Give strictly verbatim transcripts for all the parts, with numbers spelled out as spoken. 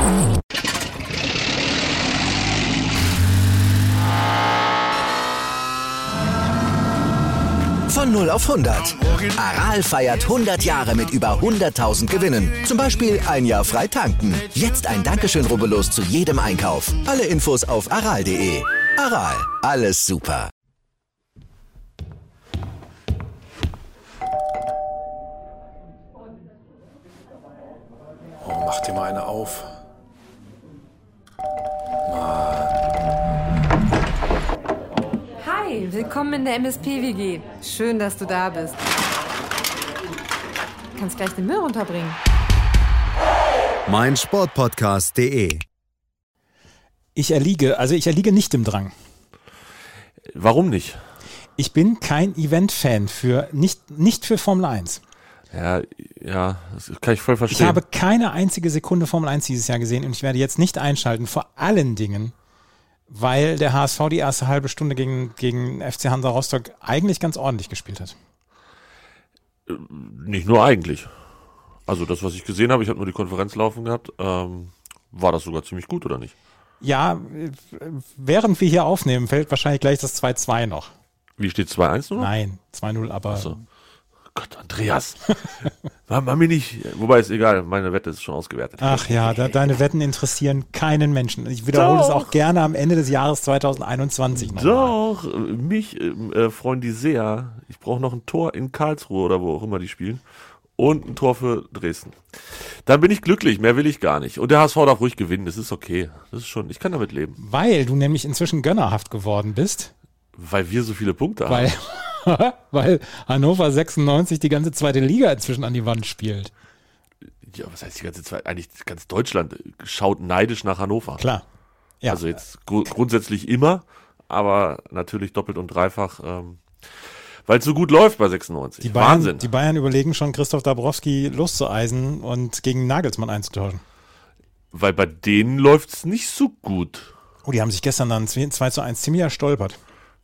Von null auf hundert. Aral feiert hundert Jahre mit über hunderttausend Gewinnen. Zum Beispiel ein Jahr frei tanken. Jetzt ein Dankeschön, rubbellos zu jedem Einkauf. Alle Infos auf aral punkt de. Aral, alles super. Oh, mach dir mal eine auf. Hi, willkommen in der M S P-W G. Schön, dass du da bist. Du kannst gleich den Müll runterbringen. mein Sportpodcast punkt de. Ich erliege, also ich erliege nicht dem Drang. Warum nicht? Ich bin kein Event-Fan für, nicht, nicht für Formel eins. Ja, ja, das kann ich voll verstehen. Ich habe keine einzige Sekunde Formel eins dieses Jahr gesehen und ich werde jetzt nicht einschalten, vor allen Dingen, weil der H S V die erste halbe Stunde gegen, gegen F C Hansa Rostock eigentlich ganz ordentlich gespielt hat. Nicht nur eigentlich. Also das, was ich gesehen habe, ich habe nur die Konferenz laufen gehabt, ähm, war das sogar ziemlich gut, oder nicht? Ja, während wir hier aufnehmen, fällt wahrscheinlich gleich das zwei zwei noch. Wie steht zwei eins nur? Nein, zwei null, aber... So. Gott, Andreas. Mach mir nicht. Wobei ist egal, meine Wette ist schon ausgewertet. Ach ja, da, deine Wetten interessieren keinen Menschen. Ich wiederhole es auch gerne am Ende des Jahres zwanzig einundzwanzig nochmal. Doch, mich äh, freuen die sehr. Ich brauche noch ein Tor in Karlsruhe oder wo auch immer die spielen. Und ein Tor für Dresden. Dann bin ich glücklich, mehr will ich gar nicht. Und der H S V darf ruhig gewinnen, das ist okay. Das ist schon, ich kann damit leben. Weil du nämlich inzwischen gönnerhaft geworden bist. Weil wir so viele Punkte weil, haben. Weil Hannover sechsundneunzig die ganze zweite Liga inzwischen an die Wand spielt. Ja, was heißt die ganze Zeit? Eigentlich ganz Deutschland schaut neidisch nach Hannover. Klar. Ja. Also jetzt gru- grundsätzlich immer, aber natürlich doppelt und dreifach, ähm, weil es so gut läuft bei sechsundneunzig. Die Bayern, Wahnsinn. Die Bayern überlegen schon, Christoph Dabrowski loszueisen und gegen Nagelsmann einzutauschen. Weil bei denen läuft es nicht so gut. Oh, die haben sich gestern dann zwei zu eins ziemlich erstolpert.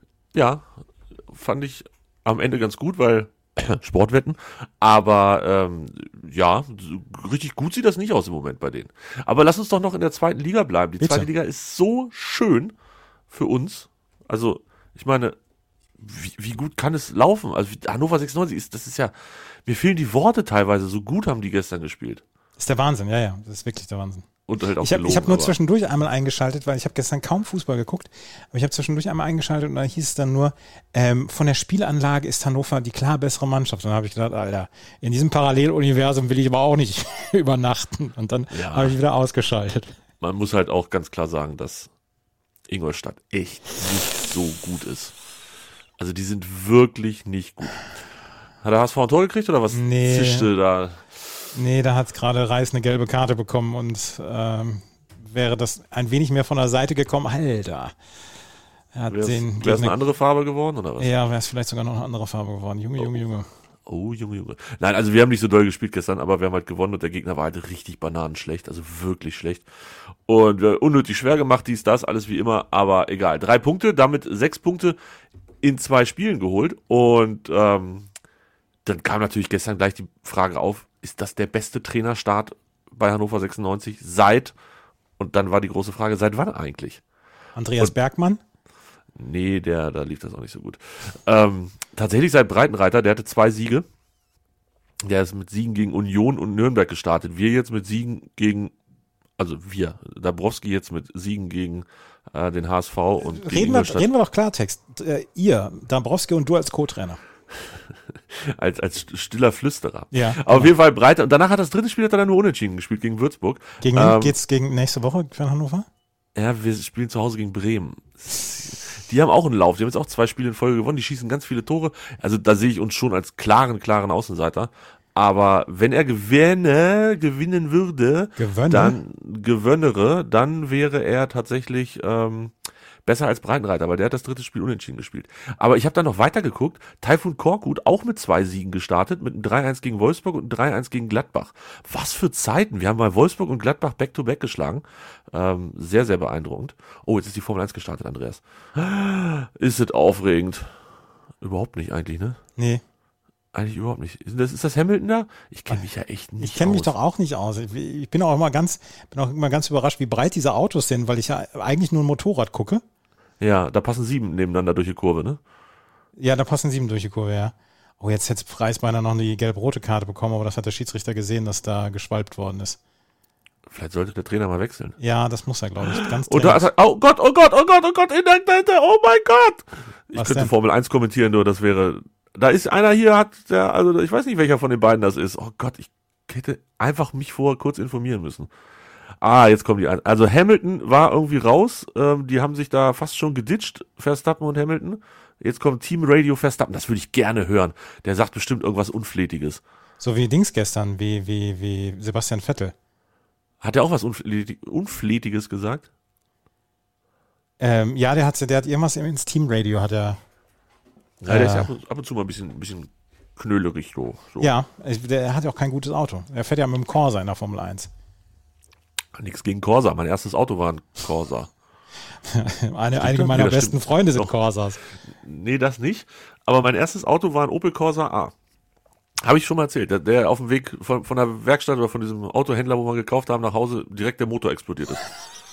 Ja, fand ich am Ende ganz gut, weil Sportwetten, aber ähm, ja, richtig gut sieht das nicht aus im Moment bei denen. Aber lass uns doch noch in der zweiten Liga bleiben. Die Bitte. zweite Liga ist so schön für uns. Also, ich meine, wie, wie gut kann es laufen? Also Hannover sechsundneunzig ist, das ist ja, mir fehlen die Worte teilweise, so gut haben die gestern gespielt. Das ist der Wahnsinn, ja, ja, das ist wirklich der Wahnsinn. Und halt auch Ich habe gelogen, hab nur aber- zwischendurch einmal eingeschaltet, weil ich habe gestern kaum Fußball geguckt, aber ich habe zwischendurch einmal eingeschaltet und da hieß es dann nur, ähm, von der Spielanlage ist Hannover die klar bessere Mannschaft. Und dann habe ich gedacht, Alter, in diesem Paralleluniversum will ich aber auch nicht übernachten. Und dann Ja. habe ich wieder ausgeschaltet. Man muss halt auch ganz klar sagen, dass Ingolstadt echt nicht so gut ist. Also die sind wirklich nicht gut. Hat der H S V ein Tor gekriegt oder was Nee. zischte da? Nee, da hat gerade Reis eine gelbe Karte bekommen und ähm, wäre das ein wenig mehr von der Seite gekommen, Alter. Er hat Wäre den es eine Gegner- andere Farbe geworden oder was? Ja, wäre es vielleicht sogar noch eine andere Farbe geworden. Junge, Junge, Junge. Oh, Junge, Junge. Nein, also wir haben nicht so doll gespielt gestern, aber wir haben halt gewonnen und der Gegner war halt richtig bananenschlecht, also wirklich schlecht. Und wir unnötig schwer gemacht, dies, das, alles wie immer, aber egal. Drei Punkte, damit sechs Punkte in zwei Spielen geholt und ähm, dann kam natürlich gestern gleich die Frage auf, ist das der beste Trainerstart bei Hannover sechsundneunzig seit, und dann war die große Frage, seit wann eigentlich? Andreas Und- Bergmann? Nee, der, da lief das auch nicht so gut. Ähm, tatsächlich seit Breitenreiter, der hatte zwei Siege. Der ist mit Siegen gegen Union und Nürnberg gestartet. Wir jetzt mit Siegen gegen, also wir, Dabrowski jetzt mit Siegen gegen äh, den H S V und gegen Reden wir, Ingolstadt. reden wir doch Klartext. Äh, ihr, Dabrowski und du als Co-Trainer. als, als stiller Flüsterer. Ja, Aber auf jeden Fall Breiter. Und danach hat das dritte Spiel hat er dann nur unentschieden gespielt gegen Würzburg. Gegen Ähm, wen geht's gegen nächste Woche für Hannover? Ja, wir spielen zu Hause gegen Bremen. Die haben auch einen Lauf. Die haben jetzt auch zwei Spiele in Folge gewonnen. Die schießen ganz viele Tore. Also da sehe ich uns schon als klaren, klaren Außenseiter. Aber wenn er gewinne, gewinnen würde, Gewönne? dann gewönnere, dann wäre er tatsächlich ähm, besser als Breitenreiter, weil der hat das dritte Spiel unentschieden gespielt. Aber ich habe dann noch weiter geguckt. Taifun Korkut auch mit zwei Siegen gestartet, mit einem drei eins gegen Wolfsburg und einem drei eins gegen Gladbach. Was für Zeiten. Wir haben bei Wolfsburg und Gladbach back-to-back geschlagen. Ähm, sehr, sehr beeindruckend. Oh, jetzt ist die Formel eins gestartet, Andreas. Ist es aufregend? Überhaupt nicht eigentlich, ne? Nee. Eigentlich überhaupt nicht. Ist das, ist das Hamilton da? Ich kenne mich ja echt nicht Ich kenne mich aus. doch auch nicht aus. Ich, ich bin auch immer ganz, bin auch immer ganz überrascht, wie breit diese Autos sind, weil ich ja eigentlich nur ein Motorrad gucke. Ja, da passen sieben nebeneinander durch die Kurve, ne? Ja, da passen sieben durch die Kurve, ja. Oh, jetzt hätte Preis beinahe noch eine gelb-rote Karte bekommen, aber das hat der Schiedsrichter gesehen, dass da geschwalbt worden ist. Vielleicht sollte der Trainer mal wechseln. Ja, das muss er, glaube ich. Ganz Und da ist er, oh Gott, oh Gott, oh Gott, oh Gott, in der Seite, oh mein Gott. Ich Was könnte denn? Formel eins kommentieren, nur das wäre, da ist einer hier, hat der, also ich weiß nicht, welcher von den beiden das ist. Oh Gott, ich hätte einfach mich vorher kurz informieren müssen. Ah, jetzt kommen die ein. Also Hamilton war irgendwie raus, ähm, die haben sich da fast schon geditcht, Verstappen und Hamilton. Jetzt kommt Team Radio Verstappen, das würde ich gerne hören. Der sagt bestimmt irgendwas Unflätiges. So wie Dings gestern, wie, wie, wie Sebastian Vettel. Hat er auch was Unflätig- Unflätiges gesagt? Ähm, ja, der hat, der hat irgendwas ins Teamradio, hat er. Ja, der ist ja Äh. ab und, ab und zu mal ein bisschen, ein bisschen knölerig so. so. Ja, der hat ja auch kein gutes Auto. Er fährt ja mit dem Corsa in der Formel eins. Nichts gegen Corsa. Mein erstes Auto war ein Corsa. Eine, einige doch, meiner nee, das besten stimmt. Freunde sind Doch. Corsas. Nee, das nicht. Aber mein erstes Auto war ein Opel Corsa A. Habe ich schon mal erzählt. Der, der auf dem Weg von, von der Werkstatt oder von diesem Autohändler, wo wir gekauft haben, nach Hause direkt der Motor explodiert ist.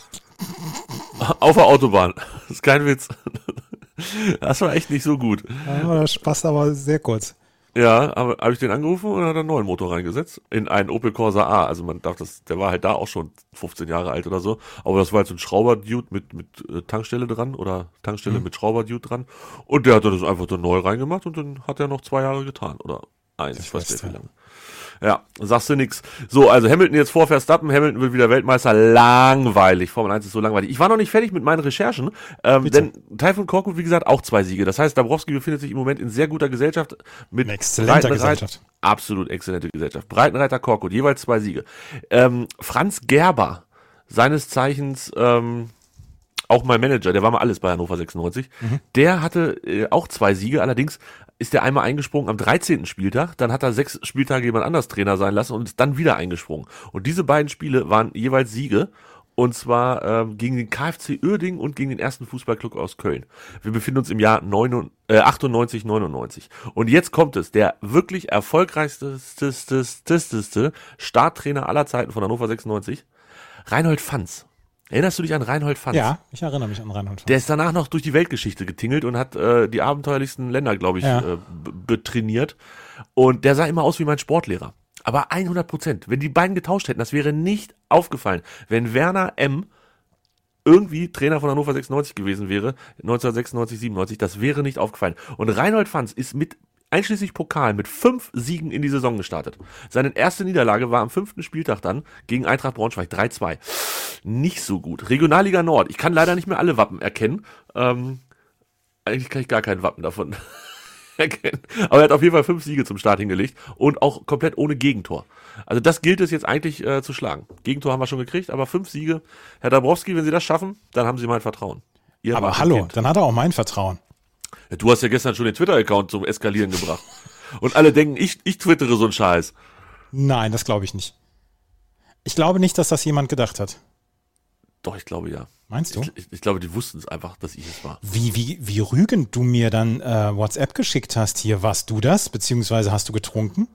Auf der Autobahn. Das ist kein Witz. Das war echt nicht so gut. Ja, das passt aber sehr kurz. Ja, aber habe ich den angerufen und hat einen neuen Motor reingesetzt in einen Opel Corsa A. Also man darf das, der war halt da auch schon fünfzehn Jahre alt oder so. Aber das war halt so ein Schrauber-Dude mit mit äh, Tankstelle dran oder Tankstelle Mhm. mit Schrauber-Dude dran. Und der hat das einfach dann neu reingemacht und dann hat er noch zwei Jahre getan oder eins. Ich weiß nicht wie lange. Ja, sagst du nix. So, also Hamilton jetzt vor Verstappen, Hamilton wird wieder Weltmeister, langweilig. Formel eins ist so langweilig. Ich war noch nicht fertig mit meinen Recherchen, ähm, Bitte. denn Taifun Korkut, wie gesagt, auch zwei Siege. Das heißt, Dabrowski befindet sich im Moment in sehr guter Gesellschaft mit Eine exzellente Breitenreiter- Gesellschaft. Absolut exzellente Gesellschaft. Breitenreiter Korkut, jeweils zwei Siege. Ähm, Franz Gerber, seines Zeichens ähm, auch mein Manager, der war mal alles bei Hannover sechsundneunzig, Mhm. der hatte äh, auch zwei Siege, allerdings ist der einmal eingesprungen am dreizehnten Spieltag, dann hat er sechs Spieltage jemand anders Trainer sein lassen und ist dann wieder eingesprungen. Und diese beiden Spiele waren jeweils Siege, und zwar ähm, gegen den K F C Uerdingen und gegen den ersten Fußballclub aus Köln. Wir befinden uns im Jahr neun, äh, achtundneunzig, neunundneunzig. Und jetzt kommt es, der wirklich erfolgreichste Starttrainer aller Zeiten von Hannover sechsundneunzig, Reinhold Fanz. Erinnerst du dich an Reinhold Fanz? Ja, ich erinnere mich an Reinhold Fanz. Der ist danach noch durch die Weltgeschichte getingelt und hat äh, die abenteuerlichsten Länder, glaube ich, Ja. äh, b- betrainiert. Und der sah immer aus wie mein Sportlehrer. Aber hundert Prozent. Wenn die beiden getauscht hätten, das wäre nicht aufgefallen. Wenn Werner M. irgendwie Trainer von Hannover sechsundneunzig gewesen wäre, neunzehnhundertsechsundneunzig, siebenundneunzig, das wäre nicht aufgefallen. Und Reinhold Fanz ist mit einschließlich Pokal mit fünf Siegen in die Saison gestartet. Seine erste Niederlage war am fünften Spieltag dann gegen Eintracht Braunschweig, drei zwei. Nicht so gut. Regionalliga Nord. Ich kann leider nicht mehr alle Wappen erkennen. Ähm, eigentlich kann ich gar kein Wappen davon erkennen. Aber er hat auf jeden Fall fünf Siege zum Start hingelegt und auch komplett ohne Gegentor. Also das gilt es jetzt eigentlich äh, zu schlagen. Gegentor haben wir schon gekriegt, aber fünf Siege. Herr Dabrowski, wenn Sie das schaffen, dann haben Sie mein Vertrauen. Ihr Aber Martin hallo, Kind. dann hat er auch mein Vertrauen. Ja, du hast ja gestern schon den Twitter-Account zum Eskalieren gebracht. Und alle denken, ich, ich twittere so einen Scheiß. Nein, das glaube ich nicht. Ich glaube nicht, dass das jemand gedacht hat. Doch, ich glaube ja. Meinst du? Ich, ich glaube, die wussten es einfach, dass ich es war. Wie, wie, wie rügend du mir dann äh, WhatsApp geschickt hast hier, warst du das? Beziehungsweise hast du getrunken?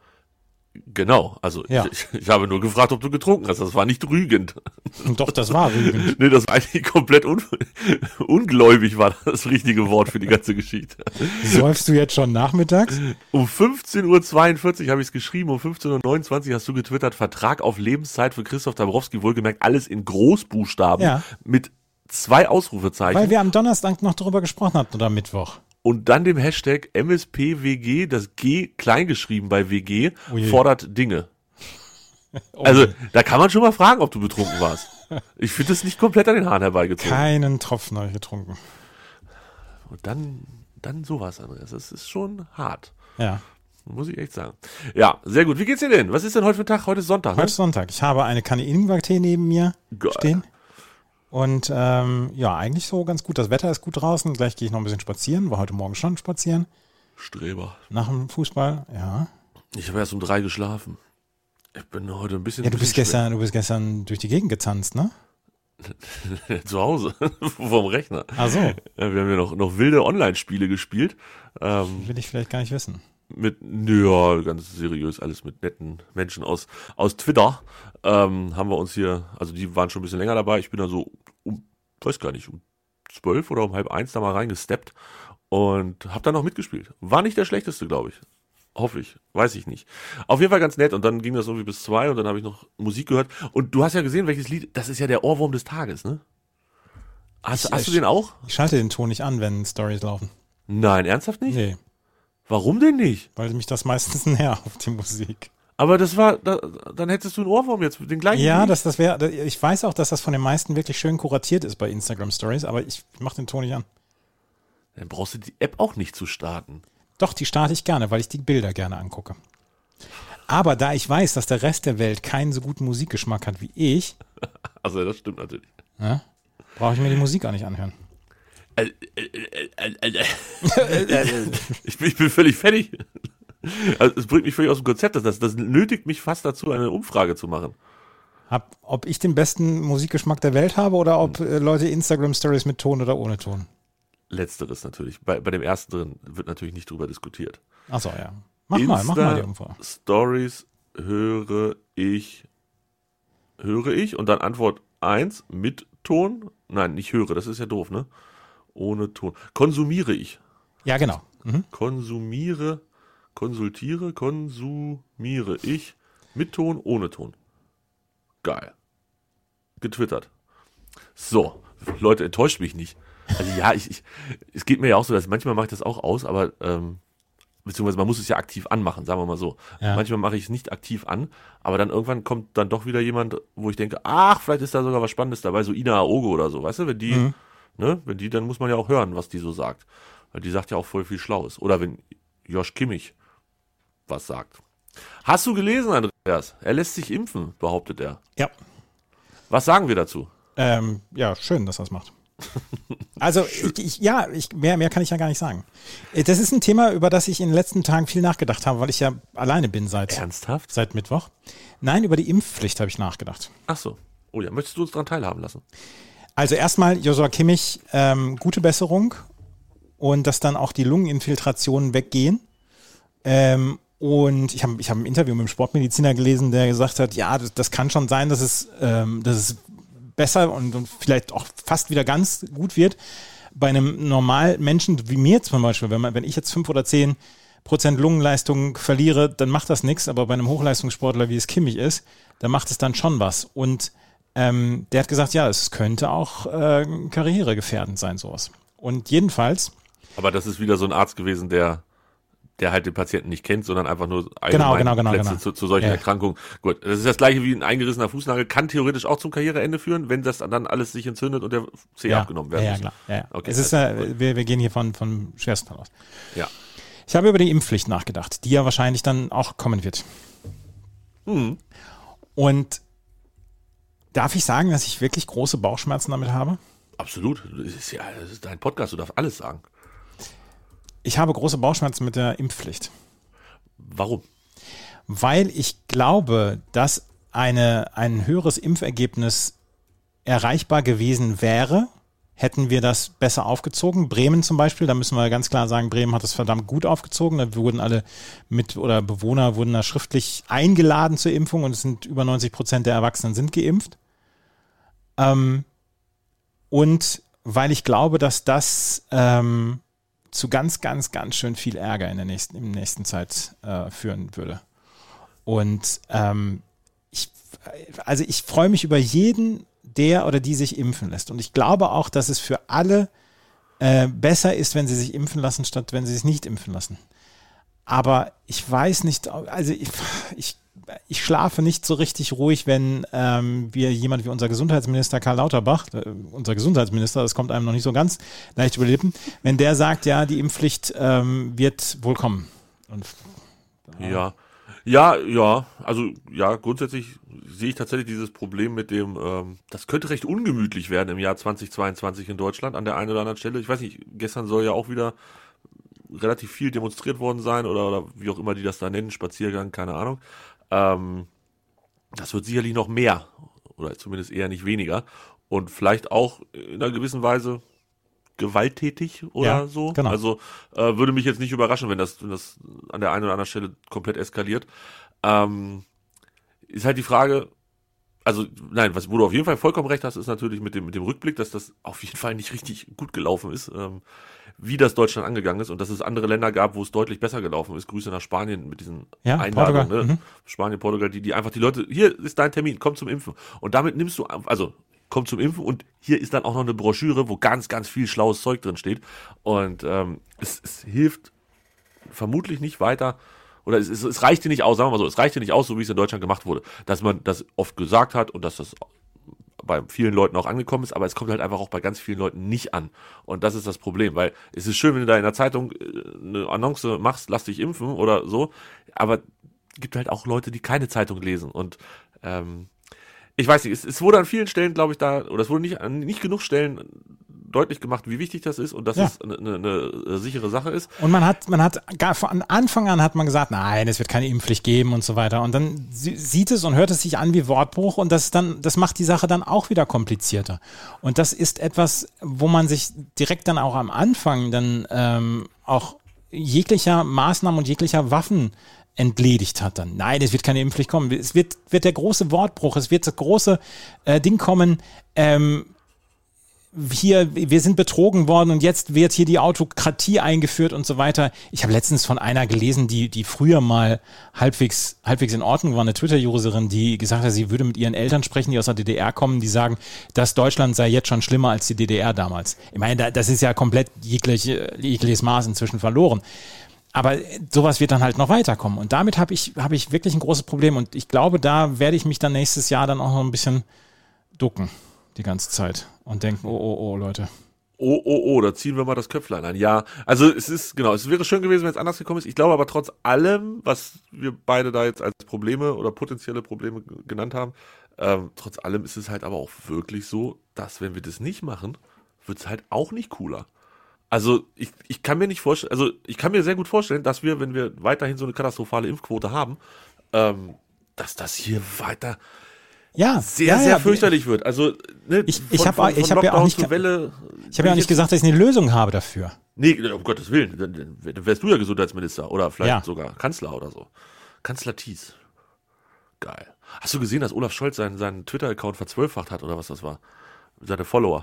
Genau, also Ja. ich, ich habe nur gefragt, ob du getrunken hast. Das war nicht rügend. Doch, das war rügend. Nee, das war eigentlich komplett un ungläubig, war das richtige Wort für die ganze Geschichte. Säufst du jetzt schon nachmittags? Um fünfzehn Uhr zweiundvierzig habe ich es geschrieben, um fünfzehn Uhr neunundzwanzig hast du getwittert, Vertrag auf Lebenszeit für Christoph Dabrowski, wohlgemerkt alles in Großbuchstaben Ja. mit zwei Ausrufezeichen. Weil wir am Donnerstag noch darüber gesprochen hatten oder Mittwoch. Und dann dem Hashtag M S P W G, das G kleingeschrieben bei W G, Ui. fordert Dinge. Oh, Also, da kann man schon mal fragen, ob du betrunken warst. Ich finde das nicht komplett an den Haaren herbeigezogen. keinen Tropfen habe ich getrunken. Und dann, dann sowas, Andreas. Das ist schon hart. Ja, Muss ich echt sagen. Ja, sehr gut. Wie geht's dir denn? Was ist denn heute für ein Tag? Heute ist Sonntag, heute ne? ist Sonntag. Ich habe eine Kanne Ingwertee neben mir Geil. stehen. Und ähm, ja, eigentlich so ganz gut. Das Wetter ist gut draußen. Gleich gehe ich noch ein bisschen spazieren. War heute Morgen schon spazieren. Streber. Nach dem Fußball, ja. Ich habe erst um drei geschlafen. Ich bin heute ein bisschen... Ja, du bist bisschen gestern, du bist gestern durch die Gegend getanzt, ne? schwer. Zu Hause, vom Rechner. Ach so, Ja, wir haben ja noch, noch wilde Online-Spiele gespielt. Ähm, will ich vielleicht gar nicht wissen. mit, ja, ganz seriös, alles mit netten Menschen aus, aus Twitter, ähm, haben wir uns hier, also die waren schon ein bisschen länger dabei, ich bin da so um, weiß gar nicht, um zwölf oder um halb eins da mal reingesteppt und hab dann noch mitgespielt. War nicht der schlechteste, glaube ich. Hoffe ich, weiß ich nicht. Auf jeden Fall ganz nett und dann ging das irgendwie bis zwei und dann habe ich noch Musik gehört und du hast ja gesehen, welches Lied, das ist ja der Ohrwurm des Tages, ne? Hast, Ich, hast du ich- den auch? Ich schalte den Ton nicht an, wenn Stories laufen. Nein, ernsthaft nicht? Nee, Warum denn nicht? weil mich das meistens nervt, die Musik. Aber das war, da, dann hättest du einen Ohrwurm jetzt, den gleichen. Ja, wie ich. das, das wäre, ich weiß auch, dass das von den meisten wirklich schön kuratiert ist bei Instagram Stories, aber ich mache den Ton nicht an. Dann brauchst du die App auch nicht zu starten. Doch, die starte ich gerne, weil ich die Bilder gerne angucke. Aber da ich weiß, dass der Rest der Welt keinen so guten Musikgeschmack hat wie ich, Also das stimmt natürlich. ja, brauche ich mir die Musik auch nicht anhören. Ich bin, ich bin völlig fertig. Also es bringt mich völlig aus dem Konzept. Das, das nötigt mich fast dazu, eine Umfrage zu machen. Hab, ob ich den besten Musikgeschmack der Welt habe oder ob äh, Leute Instagram Stories mit Ton oder ohne Ton. Letzteres natürlich. Bei, bei dem ersten drin wird natürlich nicht drüber diskutiert. Achso, ja. Mach mal, mach mal die Umfrage. Stories höre ich, höre ich und dann Antwort eins mit Ton. Nein, nicht höre, das ist ja doof, ne? Ohne Ton. Konsumiere ich. Ja, genau. Mhm. Konsumiere, konsultiere, konsumiere ich mit Ton, ohne Ton. Geil. Getwittert. So, Leute, enttäuscht mich nicht. Also ja, ich, ich, es geht mir ja auch so, dass manchmal mache ich das auch aus, aber ähm, beziehungsweise man muss es ja aktiv anmachen, sagen wir mal so. Ja. Manchmal mache ich es nicht aktiv an, aber dann irgendwann kommt dann doch wieder jemand, wo ich denke, ach, vielleicht ist da sogar was Spannendes dabei, so Ina Aogo oder so, weißt du, wenn die, Mhm. ne, wenn die, dann muss man ja auch hören, was die so sagt. Weil die sagt ja auch voll viel Schlaues. Oder wenn Josh Kimmich was sagt. Hast du gelesen, Andreas? Er lässt sich impfen, behauptet er. Ja. Was sagen wir dazu? Ähm, ja, schön, dass er das macht. Also, ich, ich, ja, ich, mehr, mehr kann ich ja gar nicht sagen. Äh, Das ist ein Thema, über das ich in den letzten Tagen viel nachgedacht habe, weil ich ja alleine bin seit, Ernsthaft? seit Mittwoch. Nein, über die Impfpflicht habe ich nachgedacht. Ach so. Oh ja, möchtest du uns daran teilhaben lassen? Also erstmal Joshua Kimmich, ähm, gute Besserung und dass dann auch die Lungeninfiltrationen weggehen. Ähm, und ich habe ich hab ein Interview mit einem Sportmediziner gelesen, der gesagt hat, ja, das, das kann schon sein, dass es, ähm, dass es besser und, und vielleicht auch fast wieder ganz gut wird. Bei einem normalen Menschen wie mir zum Beispiel, wenn, man, wenn ich jetzt fünf oder zehn Prozent Lungenleistung verliere, dann macht das nichts, aber bei einem Hochleistungssportler, wie es Kimmich ist, da macht es dann schon was. Und ähm, der hat gesagt, ja, es könnte auch äh, karrieregefährdend sein, sowas. Und jedenfalls, Aber das ist wieder so ein Arzt gewesen, der, der halt den Patienten nicht kennt, sondern einfach nur Genau, genau, genau, Plätze genau. Zu, zu solchen Ja. Erkrankungen. Gut, das ist das gleiche wie ein eingerissener Fußnagel, kann theoretisch auch zum Karriereende führen, wenn das dann alles sich entzündet und der Zeh ja, abgenommen werden ja, ja, muss. klar. Ja, ja. Okay, es ist, also, äh, wir, wir gehen hier von, von Schwersten aus. Ja. Ich habe über die Impfpflicht nachgedacht, die ja wahrscheinlich dann auch kommen wird. Hm. Und darf ich sagen, dass ich wirklich große Bauchschmerzen damit habe? Absolut. Das ist ja, das ist dein Podcast, du darfst alles sagen. Ich habe große Bauchschmerzen mit der Impfpflicht, Warum? weil ich glaube, dass eine, ein höheres Impfergebnis erreichbar gewesen wäre, hätten wir das besser aufgezogen. Bremen zum Beispiel, da müssen wir ganz klar sagen, Bremen hat es verdammt gut aufgezogen. Da wurden alle mit oder Bewohner wurden da schriftlich eingeladen zur Impfung und es sind über neunzig Prozent der Erwachsenen sind geimpft. Ähm, und weil ich glaube, dass das ähm, zu ganz, ganz, ganz schön viel Ärger in der nächsten, in der nächsten Zeit äh, führen würde. Und ähm, ich, also ich freue mich über jeden, der oder die sich impfen lässt. Und ich glaube auch, dass es für alle äh, besser ist, wenn sie sich impfen lassen, statt wenn sie sich nicht impfen lassen. Aber ich weiß nicht, also ich, ich, ich schlafe nicht so richtig ruhig, wenn ähm, wir jemand wie unser Gesundheitsminister Karl Lauterbach, äh, unser Gesundheitsminister, das kommt einem noch nicht so ganz leicht über die Lippen, wenn der sagt, ja, die Impfpflicht ähm, wird wohl kommen. Und, Ja. Ja, ja, also ja, grundsätzlich sehe ich tatsächlich dieses Problem mit dem, ähm, das könnte recht ungemütlich werden im Jahr zweitausendzweiundzwanzig in Deutschland an der einen oder anderen Stelle. Ich weiß nicht, gestern soll ja auch wieder relativ viel demonstriert worden sein oder, oder wie auch immer die das da nennen, Spaziergang, keine Ahnung. Ähm, das wird sicherlich noch mehr oder zumindest eher nicht weniger und vielleicht auch in einer gewissen Weise gewalttätig oder Ja, so. genau. Also äh, würde mich jetzt nicht überraschen, wenn das, wenn das an der einen oder anderen Stelle komplett eskaliert. Ähm, ist halt die Frage, also nein, was, wo du auf jeden Fall vollkommen recht hast, ist natürlich mit dem, mit dem Rückblick, dass das auf jeden Fall nicht richtig gut gelaufen ist, ähm, wie das Deutschland angegangen ist und dass es andere Länder gab, wo es deutlich besser gelaufen ist. Grüße nach Spanien mit diesen Ja, Einladungen. Portugal, Ne? mhm. Spanien, Portugal, die, die einfach die Leute, hier ist dein Termin, komm zum Impfen. Und damit nimmst du, also komm zum Impfen und hier ist dann auch noch eine Broschüre, wo ganz, ganz viel schlaues Zeug drin steht. Und ähm, es, es hilft vermutlich nicht weiter, oder es, es, es reicht dir nicht aus, sagen wir mal so, es reicht dir nicht aus, so wie es in Deutschland gemacht wurde, dass man das oft gesagt hat und dass das bei vielen Leuten auch angekommen ist, aber es kommt halt einfach auch bei ganz vielen Leuten nicht an. Und das ist das Problem, weil es ist schön, wenn du da in der Zeitung eine Annonce machst, lass dich impfen oder so, aber es gibt halt auch Leute, die keine Zeitung lesen und ähm, ich weiß nicht, es, es wurde an vielen Stellen, glaube ich, da, oder es wurde nicht an nicht genug Stellen deutlich gemacht, wie wichtig das ist und dass Ja. es eine, eine, eine sichere Sache ist. Und man hat, man hat gar von Anfang an hat man gesagt, nein, es wird keine Impfpflicht geben und so weiter. Und dann sie- sieht es und hört es sich an wie Wortbruch und das dann, das macht die Sache dann auch wieder komplizierter. Und das ist etwas, wo man sich direkt dann auch am Anfang dann ähm, auch jeglicher Maßnahmen und jeglicher Waffen entledigt hat dann. Nein, es wird keine Impfpflicht kommen. Es wird, wird der große Wortbruch, es wird das große äh, Ding kommen, ähm, hier, wir sind betrogen worden und jetzt wird hier die Autokratie eingeführt und so weiter. Ich habe letztens von einer gelesen, die, die früher mal halbwegs, halbwegs in Ordnung war, eine Twitter-Userin, die gesagt hat, sie würde mit ihren Eltern sprechen, die aus der D D R kommen, die sagen, dass Deutschland sei jetzt schon schlimmer als die D D R damals. Ich meine, da- das ist ja komplett jegliche, jegliches Maß inzwischen verloren. Aber sowas wird dann halt noch weiterkommen. Und damit habe ich, habe ich wirklich ein großes Problem. Und ich glaube, da werde ich mich dann nächstes Jahr dann auch noch ein bisschen ducken die ganze Zeit und denken, oh, oh, oh, Leute. Oh, oh, oh, da ziehen wir mal das Köpflein an. Ja, also es ist, genau, es wäre schön gewesen, wenn es anders gekommen ist. Ich glaube aber trotz allem, was wir beide da jetzt als Probleme oder potenzielle Probleme g- genannt haben, ähm, trotz allem ist es halt aber auch wirklich so, dass wenn wir das nicht machen, wird es halt auch nicht cooler. Also ich, ich kann mir nicht vorstellen, also ich kann mir sehr gut vorstellen, dass wir, wenn wir weiterhin so eine katastrophale Impfquote haben, ähm, dass das hier weiter Ja, sehr, ja, sehr ja, fürchterlich wird. Also ne, Ich- ich von- hab- von- ich von hab ja auch Lockdown nicht zu ge- Welle. Ich habe ja auch nicht gesagt, dass ich eine Lösung habe dafür. Nee, um Gottes Willen, dann, dann dann wärst du ja Gesundheitsminister oder vielleicht Ja. sogar Kanzler oder so. Kanzler Thies. Geil. Hast du gesehen, dass Olaf Scholz seinen, seinen Twitter-Account verzwölffacht hat oder was das war? Seine Follower.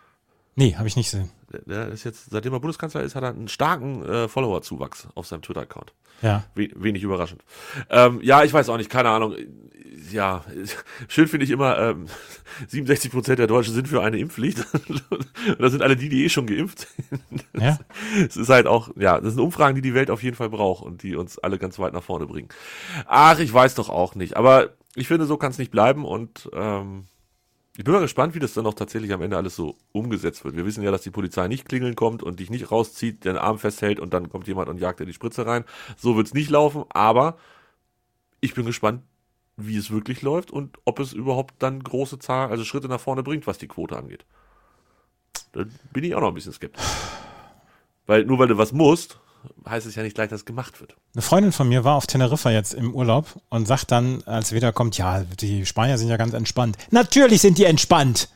Nee, habe ich nicht gesehen. Der, der ist jetzt, seitdem er Bundeskanzler ist, hat er einen starken äh, Follower-Zuwachs auf seinem Twitter-Account. Ja. We wenig überraschend. Ähm, ja, ich weiß auch nicht, keine Ahnung. Ja, schön finde ich immer, ähm, siebenundsechzig Prozent der Deutschen sind für eine Impfpflicht. Und das sind alle die, die eh schon geimpft sind. Ja. Es ist halt auch, ja, das sind Umfragen, die die Welt auf jeden Fall braucht und die uns alle ganz weit nach vorne bringen. Ach, ich weiß doch auch nicht. Aber ich finde, so kann es nicht bleiben und ähm, ich bin mal gespannt, wie das dann auch tatsächlich am Ende alles so umgesetzt wird. Wir wissen ja, dass die Polizei nicht klingeln kommt und dich nicht rauszieht, den Arm festhält und dann kommt jemand und jagt dir die Spritze rein. So wird's nicht laufen, aber ich bin gespannt, wie es wirklich läuft und ob es überhaupt dann große Zahl, also Schritte nach vorne bringt, was die Quote angeht. Da bin ich auch noch ein bisschen skeptisch. Weil nur weil du was musst, heißt es ja nicht gleich, dass es gemacht wird. Eine Freundin von mir war auf Teneriffa jetzt im Urlaub und sagt dann, als sie wiederkommt, ja, die Spanier sind ja ganz entspannt. Natürlich sind die entspannt.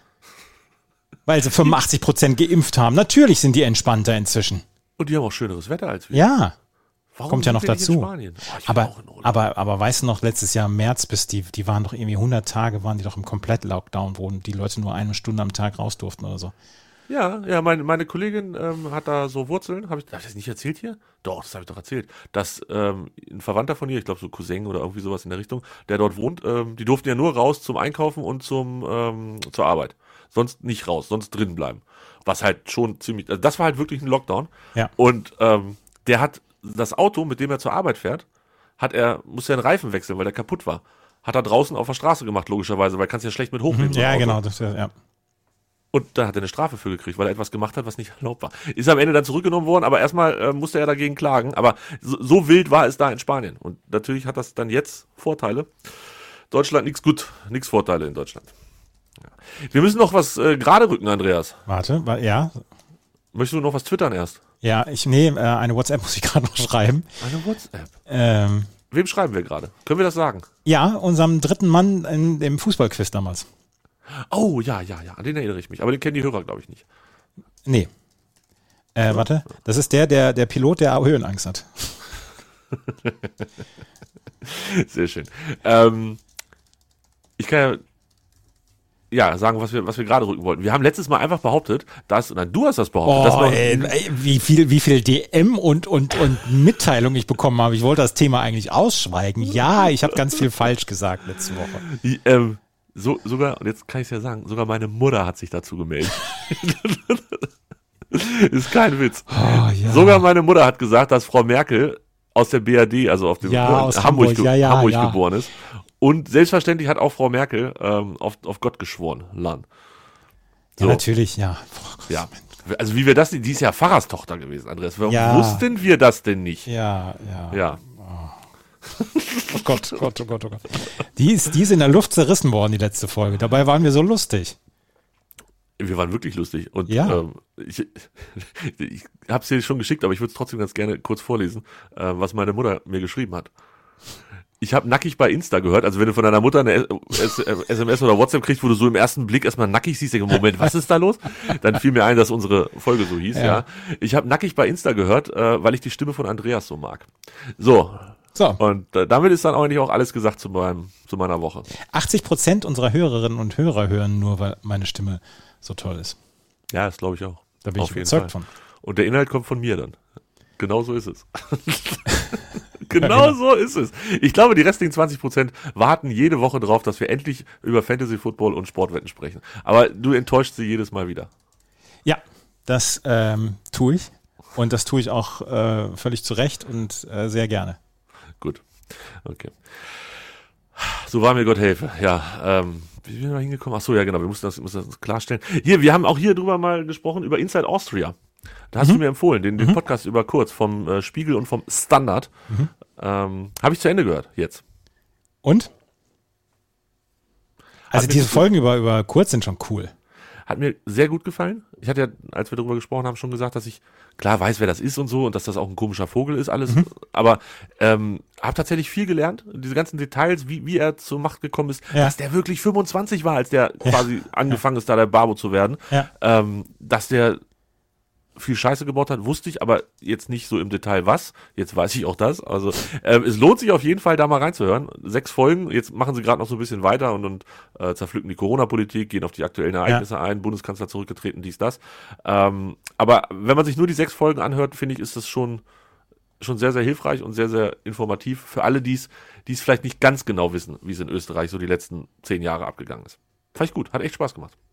Weil sie fünfundachtzig Prozent geimpft haben. Natürlich sind die entspannter inzwischen. Und die haben auch schöneres Wetter als wir. Ja. Warum kommt ja sind noch wir nicht dazu. in Spanien? Oh, ich will Aber, auch in Urlaub. aber, aber weißt du noch, letztes Jahr im März bis die, die waren doch irgendwie hundert Tage, waren die doch im Komplett-Lockdown, wo die Leute nur eine Stunde am Tag raus durften oder so. Ja, ja, meine, meine Kollegin ähm, hat da so Wurzeln. Habe ich, hab ich das nicht erzählt hier? Doch, das habe ich doch erzählt. Dass ähm, ein Verwandter von ihr, ich glaube so Cousin oder irgendwie sowas in der Richtung, der dort wohnt, ähm, die durften ja nur raus zum Einkaufen und zum ähm, zur Arbeit. Sonst nicht raus, sonst drin bleiben. Was halt schon ziemlich, also das war halt wirklich ein Lockdown. Ja. Und ähm, der hat das Auto, mit dem er zur Arbeit fährt, hat er, musste er einen Reifen wechseln, weil der kaputt war. Hat er draußen auf der Straße gemacht, logischerweise, weil kannst du ja schlecht mit hochnehmen. so ein Ja, Auto. genau. Das, ja. Und da hat er eine Strafe für gekriegt, weil er etwas gemacht hat, was nicht erlaubt war. Ist am Ende dann zurückgenommen worden, aber erstmal äh, musste er dagegen klagen. Aber so, so wild war es da in Spanien. Und natürlich hat das dann jetzt Vorteile. Deutschland nichts gut, nichts Vorteile in Deutschland. Ja. Wir müssen noch was äh, gerade rücken, Andreas. Warte, wa- ja. Möchtest du noch was twittern erst? Ja, ich nehme äh, eine WhatsApp, muss ich gerade noch schreiben. Eine WhatsApp. Ähm, Wem schreiben wir gerade? Können wir das sagen? ja, unserem dritten Mann in dem Fußballquiz damals. Oh, ja, ja, ja, an den erinnere ich mich. Aber den kennen die Hörer, glaube ich, nicht. Nee. Äh, warte, das ist der, der, der Pilot, der Höhenangst hat. Sehr schön. Ähm, ich kann ja Ja, sagen, was wir, was wir gerade rücken wollten. Wir haben letztes Mal einfach behauptet, dass, nein, du hast das behauptet. Oh, dass ey, ey, wie viel, wie viel D M und, und, und Mitteilung ich bekommen habe. Ich wollte das Thema eigentlich ausschweigen. Ja, ich habe ganz viel falsch gesagt letzte Woche. Die, ähm, so, sogar, und jetzt kann ich es ja sagen, sogar meine Mutter hat sich dazu gemeldet. Ist kein Witz. Oh, ja. Sogar meine Mutter hat gesagt, dass Frau Merkel aus der B R D, also auf dem ja, äh, aus Hamburg, Hamburg, ja, ja, Hamburg ja. geboren ist. Und selbstverständlich hat auch Frau Merkel ähm, auf, auf Gott geschworen, Lan. So. Ja, natürlich, ja. Oh, ja. Also wie wir das, die ist ja Pfarrerstochter gewesen, Andreas. Warum ja. wussten wir das denn nicht? Ja, ja. Ja. Oh. oh Gott, oh Gott, oh Gott, oh Gott. Die ist, die ist in der Luft zerrissen worden, die letzte Folge. Dabei waren wir so lustig. Wir waren wirklich lustig. Und ja. ähm, ich, ich habe es dir schon geschickt, aber ich würde es trotzdem ganz gerne kurz vorlesen, äh, was meine Mutter mir geschrieben hat. Ich habe nackig bei Insta gehört, also wenn du von deiner Mutter eine S M S oder WhatsApp kriegst, wo du so im ersten Blick erstmal nackig siehst, denke, Moment, was ist da los? Dann fiel mir ein, dass unsere Folge so hieß, ja. ja. Ich habe nackig bei Insta gehört, äh, weil ich die Stimme von Andreas so mag. So. So. Und äh, damit ist dann eigentlich auch alles gesagt zu, meinem, zu meiner Woche. achtzig Prozent unserer Hörerinnen und Hörer hören nur, weil meine Stimme so toll ist. Ja, das glaube ich auch. Da bin Auf ich jeden überzeugt Fall. von. Und der Inhalt kommt von mir dann. Genau so ist es. Genau ja, so ist es. Ich glaube, die restlichen zwanzig Prozent warten jede Woche drauf, dass wir endlich über Fantasy Football und Sportwetten sprechen. Aber du enttäuschst sie jedes Mal wieder. Ja, das ähm, tue ich. Und das tue ich auch äh, völlig zu Recht und äh, sehr gerne. Gut. Okay. So war mir Gott helfe. Ja, ähm, wie sind wir da hingekommen? Ach so, ja genau, wir mussten das, mussten das klarstellen. Hier, wir haben auch hier drüber mal gesprochen, über Inside Austria. Da hast mhm. du mir empfohlen, den, den mhm. Podcast über Kurz vom äh, Spiegel und vom Standard. Mhm. Ähm, Habe ich zu Ende gehört, jetzt. Und? Also diese Folgen über, über Kurz sind schon cool. Hat mir sehr gut gefallen. Ich hatte ja, als wir darüber gesprochen haben, schon gesagt, dass ich klar weiß, wer das ist und so und dass das auch ein komischer Vogel ist, alles. Mhm. Aber ähm, habe tatsächlich viel gelernt. Diese ganzen Details, wie, wie er zur Macht gekommen ist, ja. dass der wirklich fünfundzwanzig war, als der ja. quasi angefangen ja. ist, da der Barbo zu werden. Ja. Ähm, dass der viel Scheiße gebaut hat, wusste ich, aber jetzt nicht so im Detail was. Jetzt weiß ich auch das. Also ähm, es lohnt sich auf jeden Fall, da mal reinzuhören. Sechs Folgen, jetzt machen sie gerade noch so ein bisschen weiter und, und äh, zerpflücken die Corona-Politik, gehen auf die aktuellen Ereignisse ja. ein, Bundeskanzler zurückgetreten, dies, das. Ähm, aber wenn man sich nur die sechs Folgen anhört, finde ich, ist das schon, schon sehr, sehr hilfreich und sehr, sehr informativ für alle, die es vielleicht nicht ganz genau wissen, wie es in Österreich so die letzten zehn Jahre abgegangen ist. Fand ich gut, hat echt Spaß gemacht.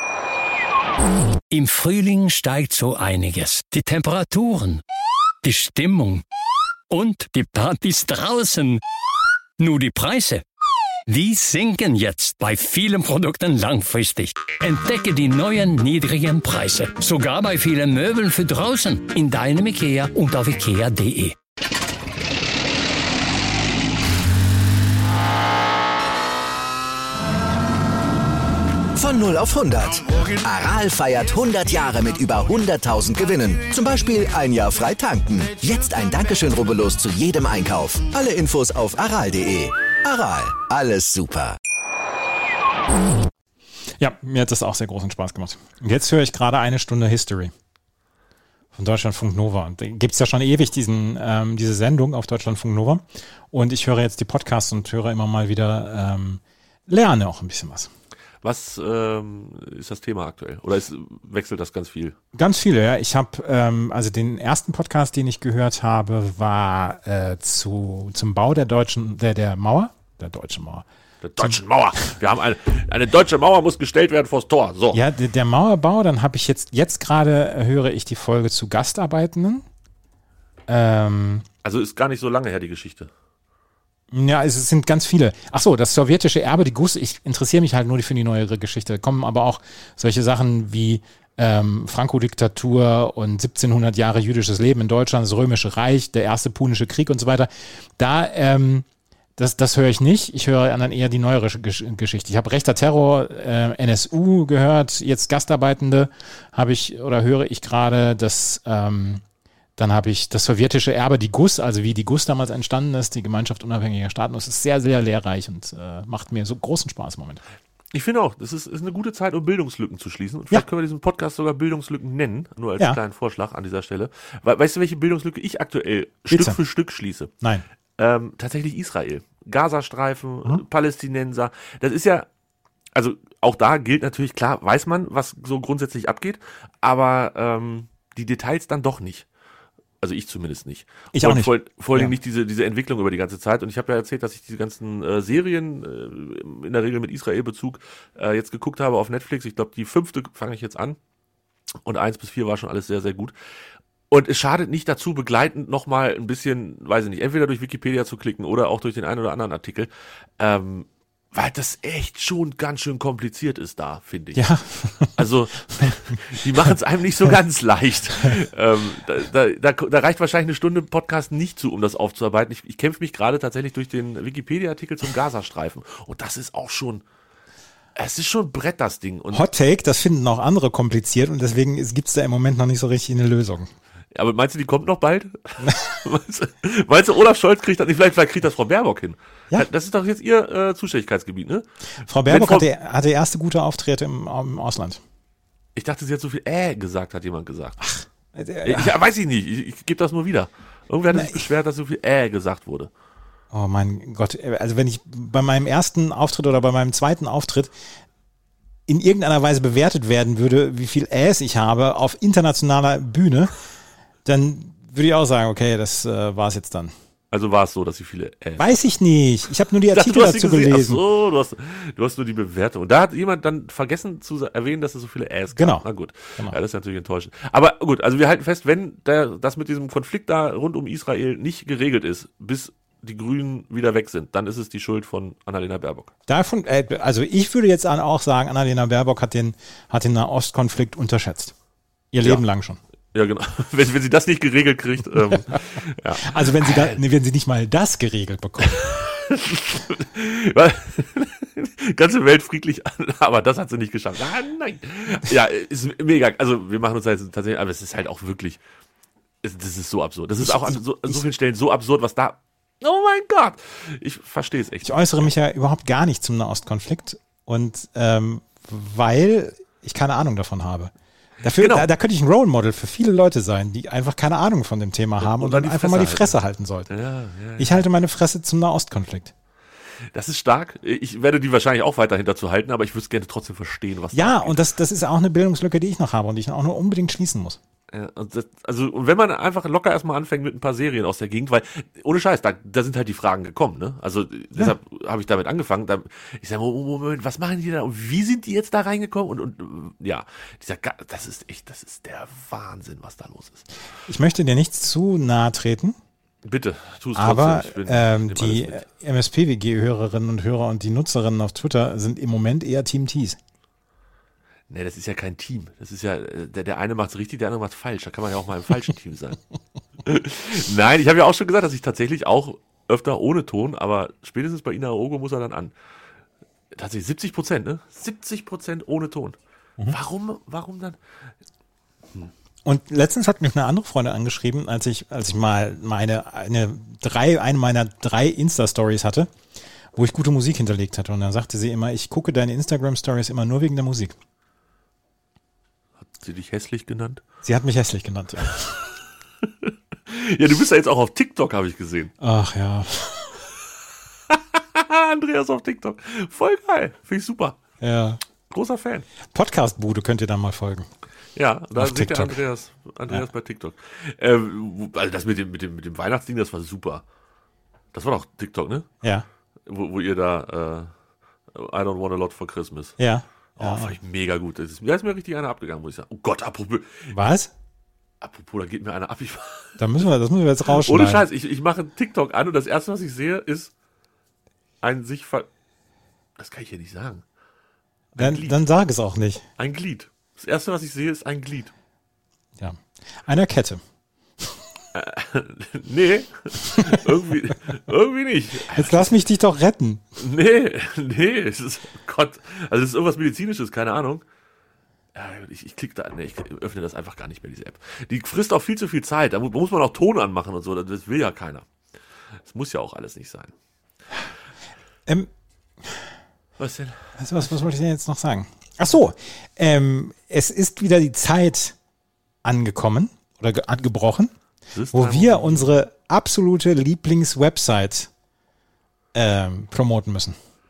Im Frühling steigt so einiges. Die Temperaturen, die Stimmung und die Partys draußen. Nur die Preise, die sinken jetzt bei vielen Produkten langfristig. Entdecke die neuen niedrigen Preise. Sogar bei vielen Möbeln für draußen. In deinem IKEA und auf ikea punkt de. Von null auf hundert. Aral feiert hundert Jahre mit über hunderttausend Gewinnen. Zum Beispiel ein Jahr frei tanken. Jetzt ein Dankeschön, rubbellos zu jedem Einkauf. Alle Infos auf aral punkt de. Aral, alles super. Ja, mir hat das auch sehr großen Spaß gemacht. Und jetzt höre ich gerade eine Stunde History von Deutschlandfunk Nova. Da gibt es ja schon ewig diesen, ähm, diese Sendung auf Deutschlandfunk Nova. Und ich höre jetzt die Podcasts und höre immer mal wieder, ähm, lerne auch ein bisschen was. Was ähm, ist das Thema aktuell? Oder ist, wechselt das ganz viel? Ganz viele, ja. Ich habe, ähm, also den ersten Podcast, den ich gehört habe, war äh, zu, zum Bau der deutschen, der, der Mauer, der deutschen Mauer. Der deutschen Mauer. Wir haben eine, eine deutsche Mauer muss gestellt werden vors Tor. So. Ja, der, der Mauerbau, dann habe ich jetzt, jetzt gerade höre ich die Folge zu Gastarbeitenden. Ähm, also ist gar nicht so lange her, die Geschichte. Ja, es sind ganz viele. Ach so, das sowjetische Erbe, die Guss, ich interessiere mich halt nur für die neuere Geschichte. Da kommen aber auch solche Sachen wie ähm, Franco-Diktatur und siebzehnhundert Jahre jüdisches Leben in Deutschland, das Römische Reich, der erste Punische Krieg und so weiter. Da, ähm, das, das höre ich nicht. Ich höre dann eher die neuere Gesch- Geschichte. Ich habe rechter Terror, äh, N S U gehört, jetzt Gastarbeitende habe ich oder höre ich gerade, dass ähm, Dann habe ich das sowjetische Erbe, die Guss, also wie die Guss damals entstanden ist, die Gemeinschaft unabhängiger Staaten. Das ist sehr, sehr lehrreich und äh, macht mir so großen Spaß im Moment. Ich finde auch, das ist, ist eine gute Zeit, um Bildungslücken zu schließen. Und vielleicht Ja. können wir diesen Podcast sogar Bildungslücken nennen, nur als Ja. kleinen Vorschlag an dieser Stelle. We weißt du, welche Bildungslücke ich aktuell Bitte. Stück für Stück schließe? Nein. Ähm, tatsächlich Israel. Gazastreifen, Mhm. Palästinenser. Das ist ja, also auch da gilt natürlich, klar, weiß man, was so grundsätzlich abgeht, aber ähm, die Details dann doch nicht. Also ich zumindest nicht. Ich auch und nicht. Vor, vor allem Ja. nicht diese, diese Entwicklung über die ganze Zeit. Und ich habe ja erzählt, dass ich diese ganzen äh, Serien äh, in der Regel mit Israel-Bezug äh, jetzt geguckt habe auf Netflix. Ich glaube, die fünfte fange ich jetzt an. Und eins bis vier war schon alles sehr, sehr gut. Und es schadet nicht dazu, begleitend nochmal ein bisschen, weiß ich nicht, entweder durch Wikipedia zu klicken oder auch durch den einen oder anderen Artikel. Ähm, weil das echt schon ganz schön kompliziert ist da, finde ich. Ja. Also, die machen es einem nicht so ganz leicht. ähm, da, da, da, da reicht wahrscheinlich eine Stunde Podcast nicht zu, um das aufzuarbeiten. Ich, ich kämpfe mich gerade tatsächlich durch den Wikipedia-Artikel zum Gazastreifen. Und das ist auch schon, es ist schon ein Brett, das Ding. Und, Hot Take, das finden auch andere kompliziert und deswegen gibt es da im Moment noch nicht so richtig eine Lösung. aber meinst du, die kommt noch bald? meinst, du, meinst du, Olaf Scholz kriegt das nicht? Vielleicht, vielleicht kriegt das Frau Baerbock hin. Ja. Das ist doch jetzt ihr äh, Zuständigkeitsgebiet, ne? Frau Baerbock Frau- hatte, hatte erste gute Auftritte im, im Ausland. Ich dachte, sie hat so viel äh gesagt, hat jemand gesagt. Äh, Ich, ja, weiß ich nicht, ich, ich gebe das nur wieder. Irgendwer hat sich beschwert, dass so viel äh gesagt wurde. Oh mein Gott, also wenn ich bei meinem ersten Auftritt oder bei meinem zweiten Auftritt in irgendeiner Weise bewertet werden würde, wie viel Äs ich habe auf internationaler Bühne, dann würde ich auch sagen, okay, das äh, war es jetzt dann. Also war es so, dass sie viele äh Weiß ich nicht. Ich habe nur die Ich dachte, Artikel du hast sie dazu gesehen. Ach gelesen. so, du hast, du hast nur die Bewertung. Und da hat jemand dann vergessen zu sa- erwähnen, dass es so viele Äs gab. Genau. Na gut. Genau. Ja, das ist natürlich enttäuschend. Aber gut, also wir halten fest, wenn der, das mit diesem Konflikt da rund um Israel nicht geregelt ist, bis die Grünen wieder weg sind, dann ist es die Schuld von Annalena Baerbock. Davon, äh, also ich würde jetzt an- auch sagen, Annalena Baerbock hat den, hat den Nahostkonflikt unterschätzt. Ihr Ja. Leben lang schon. Ja, genau. Wenn, wenn sie das nicht geregelt kriegt, ähm, ja. Also wenn sie da, nee, wenn sie nicht mal das geregelt bekommt. Weil- ganze Welt friedlich an, aber das hat sie nicht geschafft. Ah, nein. Ja, ist mega. Also wir machen uns halt tatsächlich, aber es ist halt auch wirklich, es, das ist so absurd. Das ist auch an so, an so vielen Stellen so absurd, was da, oh mein Gott. Ich verstehe es echt. Ich äußere mich ja überhaupt gar nicht zum Nahostkonflikt und ähm, weil ich keine Ahnung davon habe. Dafür, Genau. da, da könnte ich ein Role Model für viele Leute sein, die einfach keine Ahnung von dem Thema haben und, dann dann die einfach mal die Fresse Fresse halten sollten. Ja, ja, Ich halte meine Fresse zum Nahostkonflikt. das ist stark. Ich werde die wahrscheinlich auch weiterhin dazu halten, aber ich würde es gerne trotzdem verstehen, was Ja, da und das, das ist auch eine Bildungslücke, die ich noch habe und die ich auch nur unbedingt schließen muss. Ja, und das, also, und wenn man einfach locker erstmal anfängt mit ein paar Serien aus der Gegend, weil, ohne Scheiß, da, da sind halt die Fragen gekommen, ne? Also, deshalb habe ich damit angefangen. Da, ich sage, Moment, was machen die da? Und wie sind die jetzt da reingekommen? Und, und ja, dieser, Ga- das ist echt, das ist der Wahnsinn, was da los ist. Ich möchte dir nicht zu nahe treten, Bitte, tu es aber trotzdem. Ich bin- ähm, ich nehm die alles mit. M S P W G-Hörerinnen und Hörer und die Nutzerinnen auf Twitter sind im Moment eher Team Tees. Nee, das ist ja kein Team. Das ist ja, äh, der, der eine macht's richtig, der andere macht's falsch. Da kann man ja auch mal im falschen Team sein. Nein, ich habe ja auch schon gesagt, dass ich tatsächlich auch öfter ohne Ton, aber spätestens bei Ina Ogo muss er dann an. Tatsächlich siebzig Prozent, ne? siebzig Prozent ohne Ton. Mhm. Warum, warum dann? Und letztens hat mich eine andere Freundin angeschrieben, als ich, als ich mal meine, eine drei, eine meiner drei Insta-Stories hatte, wo ich gute Musik hinterlegt hatte. Und dann sagte sie immer, ich gucke deine Instagram-Stories immer nur wegen der Musik. Hat sie dich hässlich genannt? Sie hat mich hässlich genannt, ja. Ja, du bist ja jetzt auch auf TikTok, habe ich gesehen. Ach ja. Andreas auf TikTok. Voll geil. Finde ich super. Ja. Großer Fan. Podcast-Bude könnt ihr da mal folgen. Ja, da Auf sieht der TikTok. Andreas, Andreas bei TikTok. Ähm, also das mit dem, mit dem, mit dem Weihnachtsding, das war super. Das war doch TikTok, ne? Ja. Wo, wo ihr da, äh, I don't want a lot for Christmas. Ja. Oh, ja. fand ich mega gut. Das ist, da ist mir richtig einer abgegangen, muss ich sagen. Oh Gott, apropos, Was? apropos, da geht mir einer ab. Ich, Da müssen wir, das müssen wir jetzt rausschneiden. ohne Scheiß, ich, ich mache einen TikTok an und das erste, was ich sehe, ist ein sich ver... Das kann ich hier nicht sagen. Dann, Glied. dann sag es auch nicht. Ein Glied. Das erste, was ich sehe, ist ein Glied. Ja. Einer Kette. Nee, irgendwie, irgendwie nicht. Jetzt lass mich dich doch retten. Nee, nee, es ist, oh Gott, also es ist irgendwas Medizinisches, keine Ahnung. Ja, ich, ich klicke da, nee, ich öffne das einfach gar nicht mehr, diese App. Die frisst auch viel zu viel Zeit, da mu- muss man auch Ton anmachen und so, das will ja keiner. Das muss ja auch alles nicht sein. Ähm, Was denn? Also was, was wollte ich denn jetzt noch sagen? Ach so, ähm, es ist wieder die Zeit angekommen oder ge- angebrochen, wo wir unsere absolute Lieblingswebsite ähm, promoten müssen.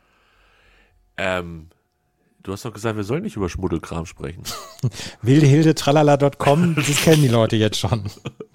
Ähm, du hast doch gesagt, wir sollen nicht über Schmuddelkram sprechen. wildehilde-tralala Punkt com, das kennen die Leute jetzt schon.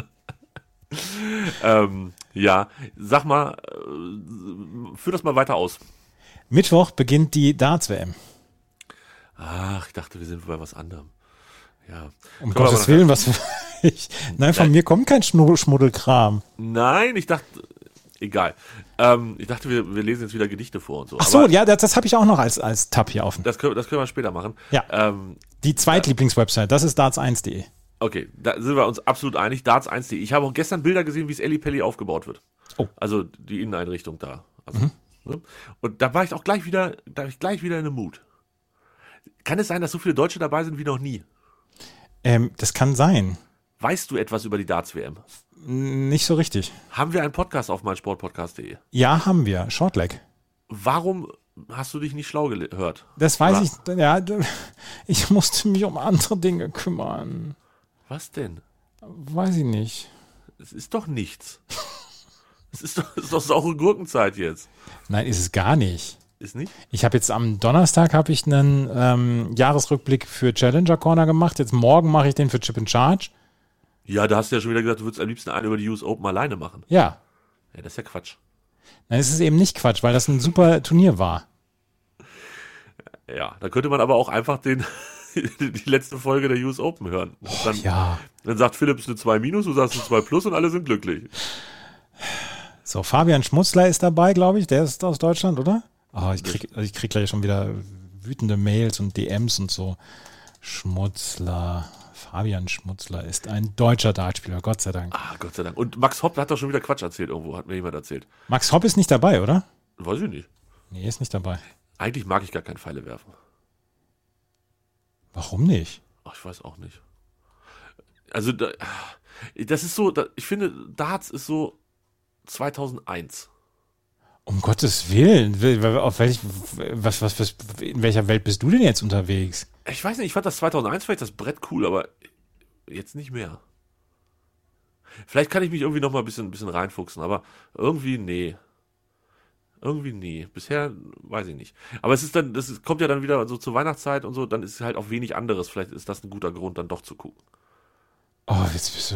ähm, ja, sag mal, äh, führ das mal weiter aus. Mittwoch beginnt die Darts-W M. Ach, ich dachte, wir sind bei was anderem. Ja. Um Können wir Gottes aber Willen, was ich, nein, von Nein. mir kommt kein Schnu- Schmuddelkram. Nein, ich dachte, egal. Ähm, ich dachte, wir, wir lesen jetzt wieder Gedichte vor und so. Ach so, Aber ja, das, das habe ich auch noch als, als Tab hier offen. Das können, das können wir später machen. Ja. Ähm, Die Zweitlieblingswebsite, das ist darts eins Punkt de. okay, da sind wir uns absolut einig. darts eins Punkt de. Ich habe auch gestern Bilder gesehen, wie es Elli Pelli aufgebaut wird. Oh. Also die Inneneinrichtung da. Also, Mhm. ne? Und da war ich auch gleich wieder, da war ich gleich wieder in einem Mut. Kann es sein, dass so viele Deutsche dabei sind wie noch nie? Ähm, das kann sein. Weißt du etwas über die Darts-W M? Nicht so richtig. Haben wir einen Podcast auf meinsportpodcast punkt de? Ja, haben wir. Shortleg. Warum hast du dich nicht schlau gehört? Das weiß Oder? ich. Ja, d- ich musste mich um andere Dinge kümmern. Was denn? Weiß ich nicht. Es ist doch nichts. Es ist doch, es ist doch saure Gurkenzeit jetzt. Nein, ist es gar nicht. Ist nicht? Ich habe jetzt am Donnerstag habe ich einen ähm, Jahresrückblick für Challenger Corner gemacht. Jetzt morgen mache ich den für Chip and Charge. Ja, da hast du ja schon wieder gesagt, du würdest am liebsten einen über die U S Open alleine machen. Ja. Ja, das ist ja Quatsch. Nein, es ist eben nicht Quatsch, weil das ein super Turnier war. Ja, da könnte man aber auch einfach den die letzte Folge der U S Open hören. Dann, Ja. dann sagt Philipp, es ist eine zwei minus, du sagst eine zwei plus und alle sind glücklich. So, Fabian Schmutzler ist dabei, glaube ich. Der ist aus Deutschland, oder? Oh, ich krieg, also ich krieg gleich schon wieder wütende Mails und D Ms und so. Schmutzler. Fabian Schmutzler ist ein deutscher Dartspieler, Gott sei Dank. Ah, Gott sei Dank. Und Max Hopp hat doch schon wieder Quatsch erzählt irgendwo, hat mir jemand erzählt. Max Hopp ist nicht dabei, oder? Weiß ich nicht. Nee, ist nicht dabei. Eigentlich mag ich gar kein Pfeile werfen. Warum nicht? Ach, ich weiß auch nicht. Also, da, das ist so, da, ich finde, Darts ist so zweitausendeins. Um Gottes Willen. Auf welch, was, was, was, in welcher Welt bist du denn jetzt unterwegs? Ich weiß nicht, ich fand das zweitausendeins vielleicht das Brett cool, aber jetzt nicht mehr. Vielleicht kann ich mich irgendwie noch mal ein bisschen, ein bisschen reinfuchsen, aber irgendwie nee. Irgendwie nee. Bisher weiß ich nicht. Aber es ist dann, das ist, kommt ja dann wieder so zur Weihnachtszeit und so, dann ist halt auch wenig anderes. Vielleicht ist das ein guter Grund, dann doch zu gucken. Oh, jetzt bist du.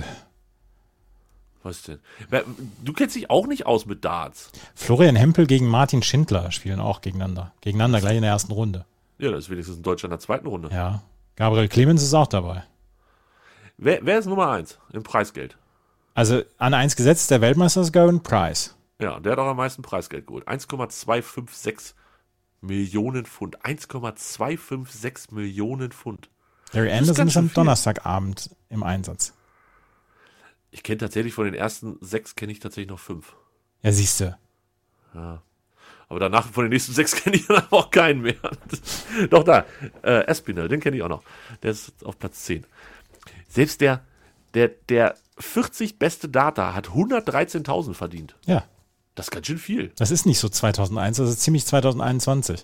Was denn? Wer- Du kennst dich auch nicht aus mit Darts. Florian Hempel gegen Martin Schindler spielen auch gegeneinander. Gegeneinander, gleich in der ersten Runde. Ja, das ist wenigstens ein Deutscher in der zweiten Runde. Ja. Gabriel Clemens ist auch dabei. Wer, wer ist Nummer eins im Preisgeld? Also an eins gesetzt, der Weltmeister ist Gavin Price. Ja, der hat auch am meisten Preisgeld geholt. eins Komma zweihundertsechsundfünfzig Millionen Pfund. eins Komma zweihundertsechsundfünfzig Millionen Pfund. Larry ist Anderson ganz ist schön am viel. Donnerstagabend im Einsatz. Ich kenne tatsächlich von den ersten sechs, kenne ich tatsächlich noch fünf. Ja, siehst du. Ja. Aber danach von den nächsten sechs kenne ich dann aber auch keinen mehr. Doch da, äh, Espinel, den kenne ich auch noch. Der ist auf Platz zehn. Selbst der, der, der vierzig beste Data hat hundertdreizehntausend verdient. Ja, Das ist ganz schön viel. das ist nicht so zweitausendeins, das ist ziemlich zweitausendeinundzwanzig.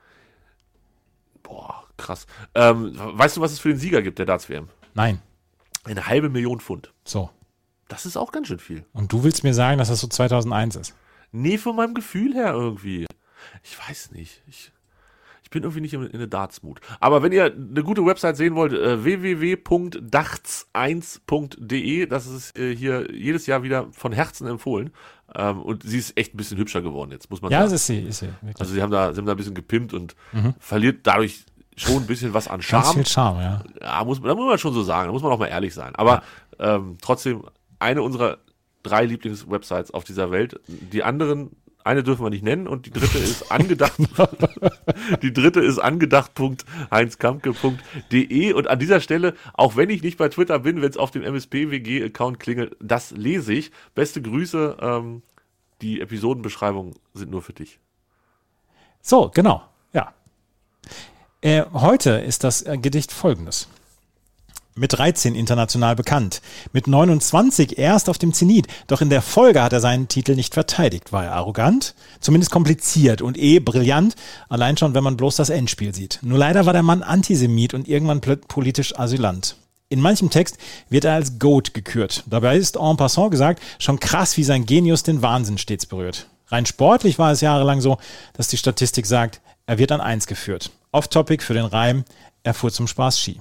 Boah, krass. Ähm, weißt du, was es für den Sieger gibt, der Darts-W M? Nein. Eine halbe Million Pfund. So. Das ist auch ganz schön viel. Und du willst mir sagen, dass das so zweitausendeins ist? Nee, von meinem Gefühl her irgendwie. Ich weiß nicht. Ich, ich bin irgendwie nicht in, in der Darts-Mut. Aber wenn ihr eine gute Website sehen wollt, äh, w w w punkt darts eins punkt de, das ist äh, hier jedes Jahr wieder von Herzen empfohlen. Ähm, und sie ist echt ein bisschen hübscher geworden jetzt, muss man Ja, sagen. das ist sie, ist sie. Wirklich. Also sie haben da, sie haben da ein bisschen gepimpt und verliert dadurch schon ein bisschen was an Ganz Charme. viel Charme, ja. Ja, muss, da muss man schon so sagen, da muss man auch mal ehrlich sein. Aber ähm, trotzdem eine unserer drei Lieblingswebsites auf dieser Welt. Die anderen, eine dürfen wir nicht nennen und die dritte ist angedacht. Die dritte ist angedacht punkt heinz kampke punkt de und an dieser Stelle, auch wenn ich nicht bei Twitter bin, wenn es auf dem M S P W G-Account klingelt, das lese ich. Beste Grüße, ähm, die Episodenbeschreibungen sind nur für dich. So, genau. Ja. Äh, heute ist das äh, Gedicht folgendes. Mit dreizehn international bekannt. Mit neunundzwanzig erst auf dem Zenit. Doch in der Folge hat er seinen Titel nicht verteidigt. War er arrogant? Zumindest kompliziert und eh brillant. Allein schon, wenn man bloß das Endspiel sieht. Nur leider war der Mann Antisemit und irgendwann politisch Asylant. In manchem Text wird er als Goat gekürt. Dabei ist en passant gesagt schon krass, wie sein Genius den Wahnsinn stets berührt. Rein sportlich war es jahrelang so, dass die Statistik sagt, er wird an eins geführt. Off-Topic für den Reim, er fuhr zum Spaß Ski.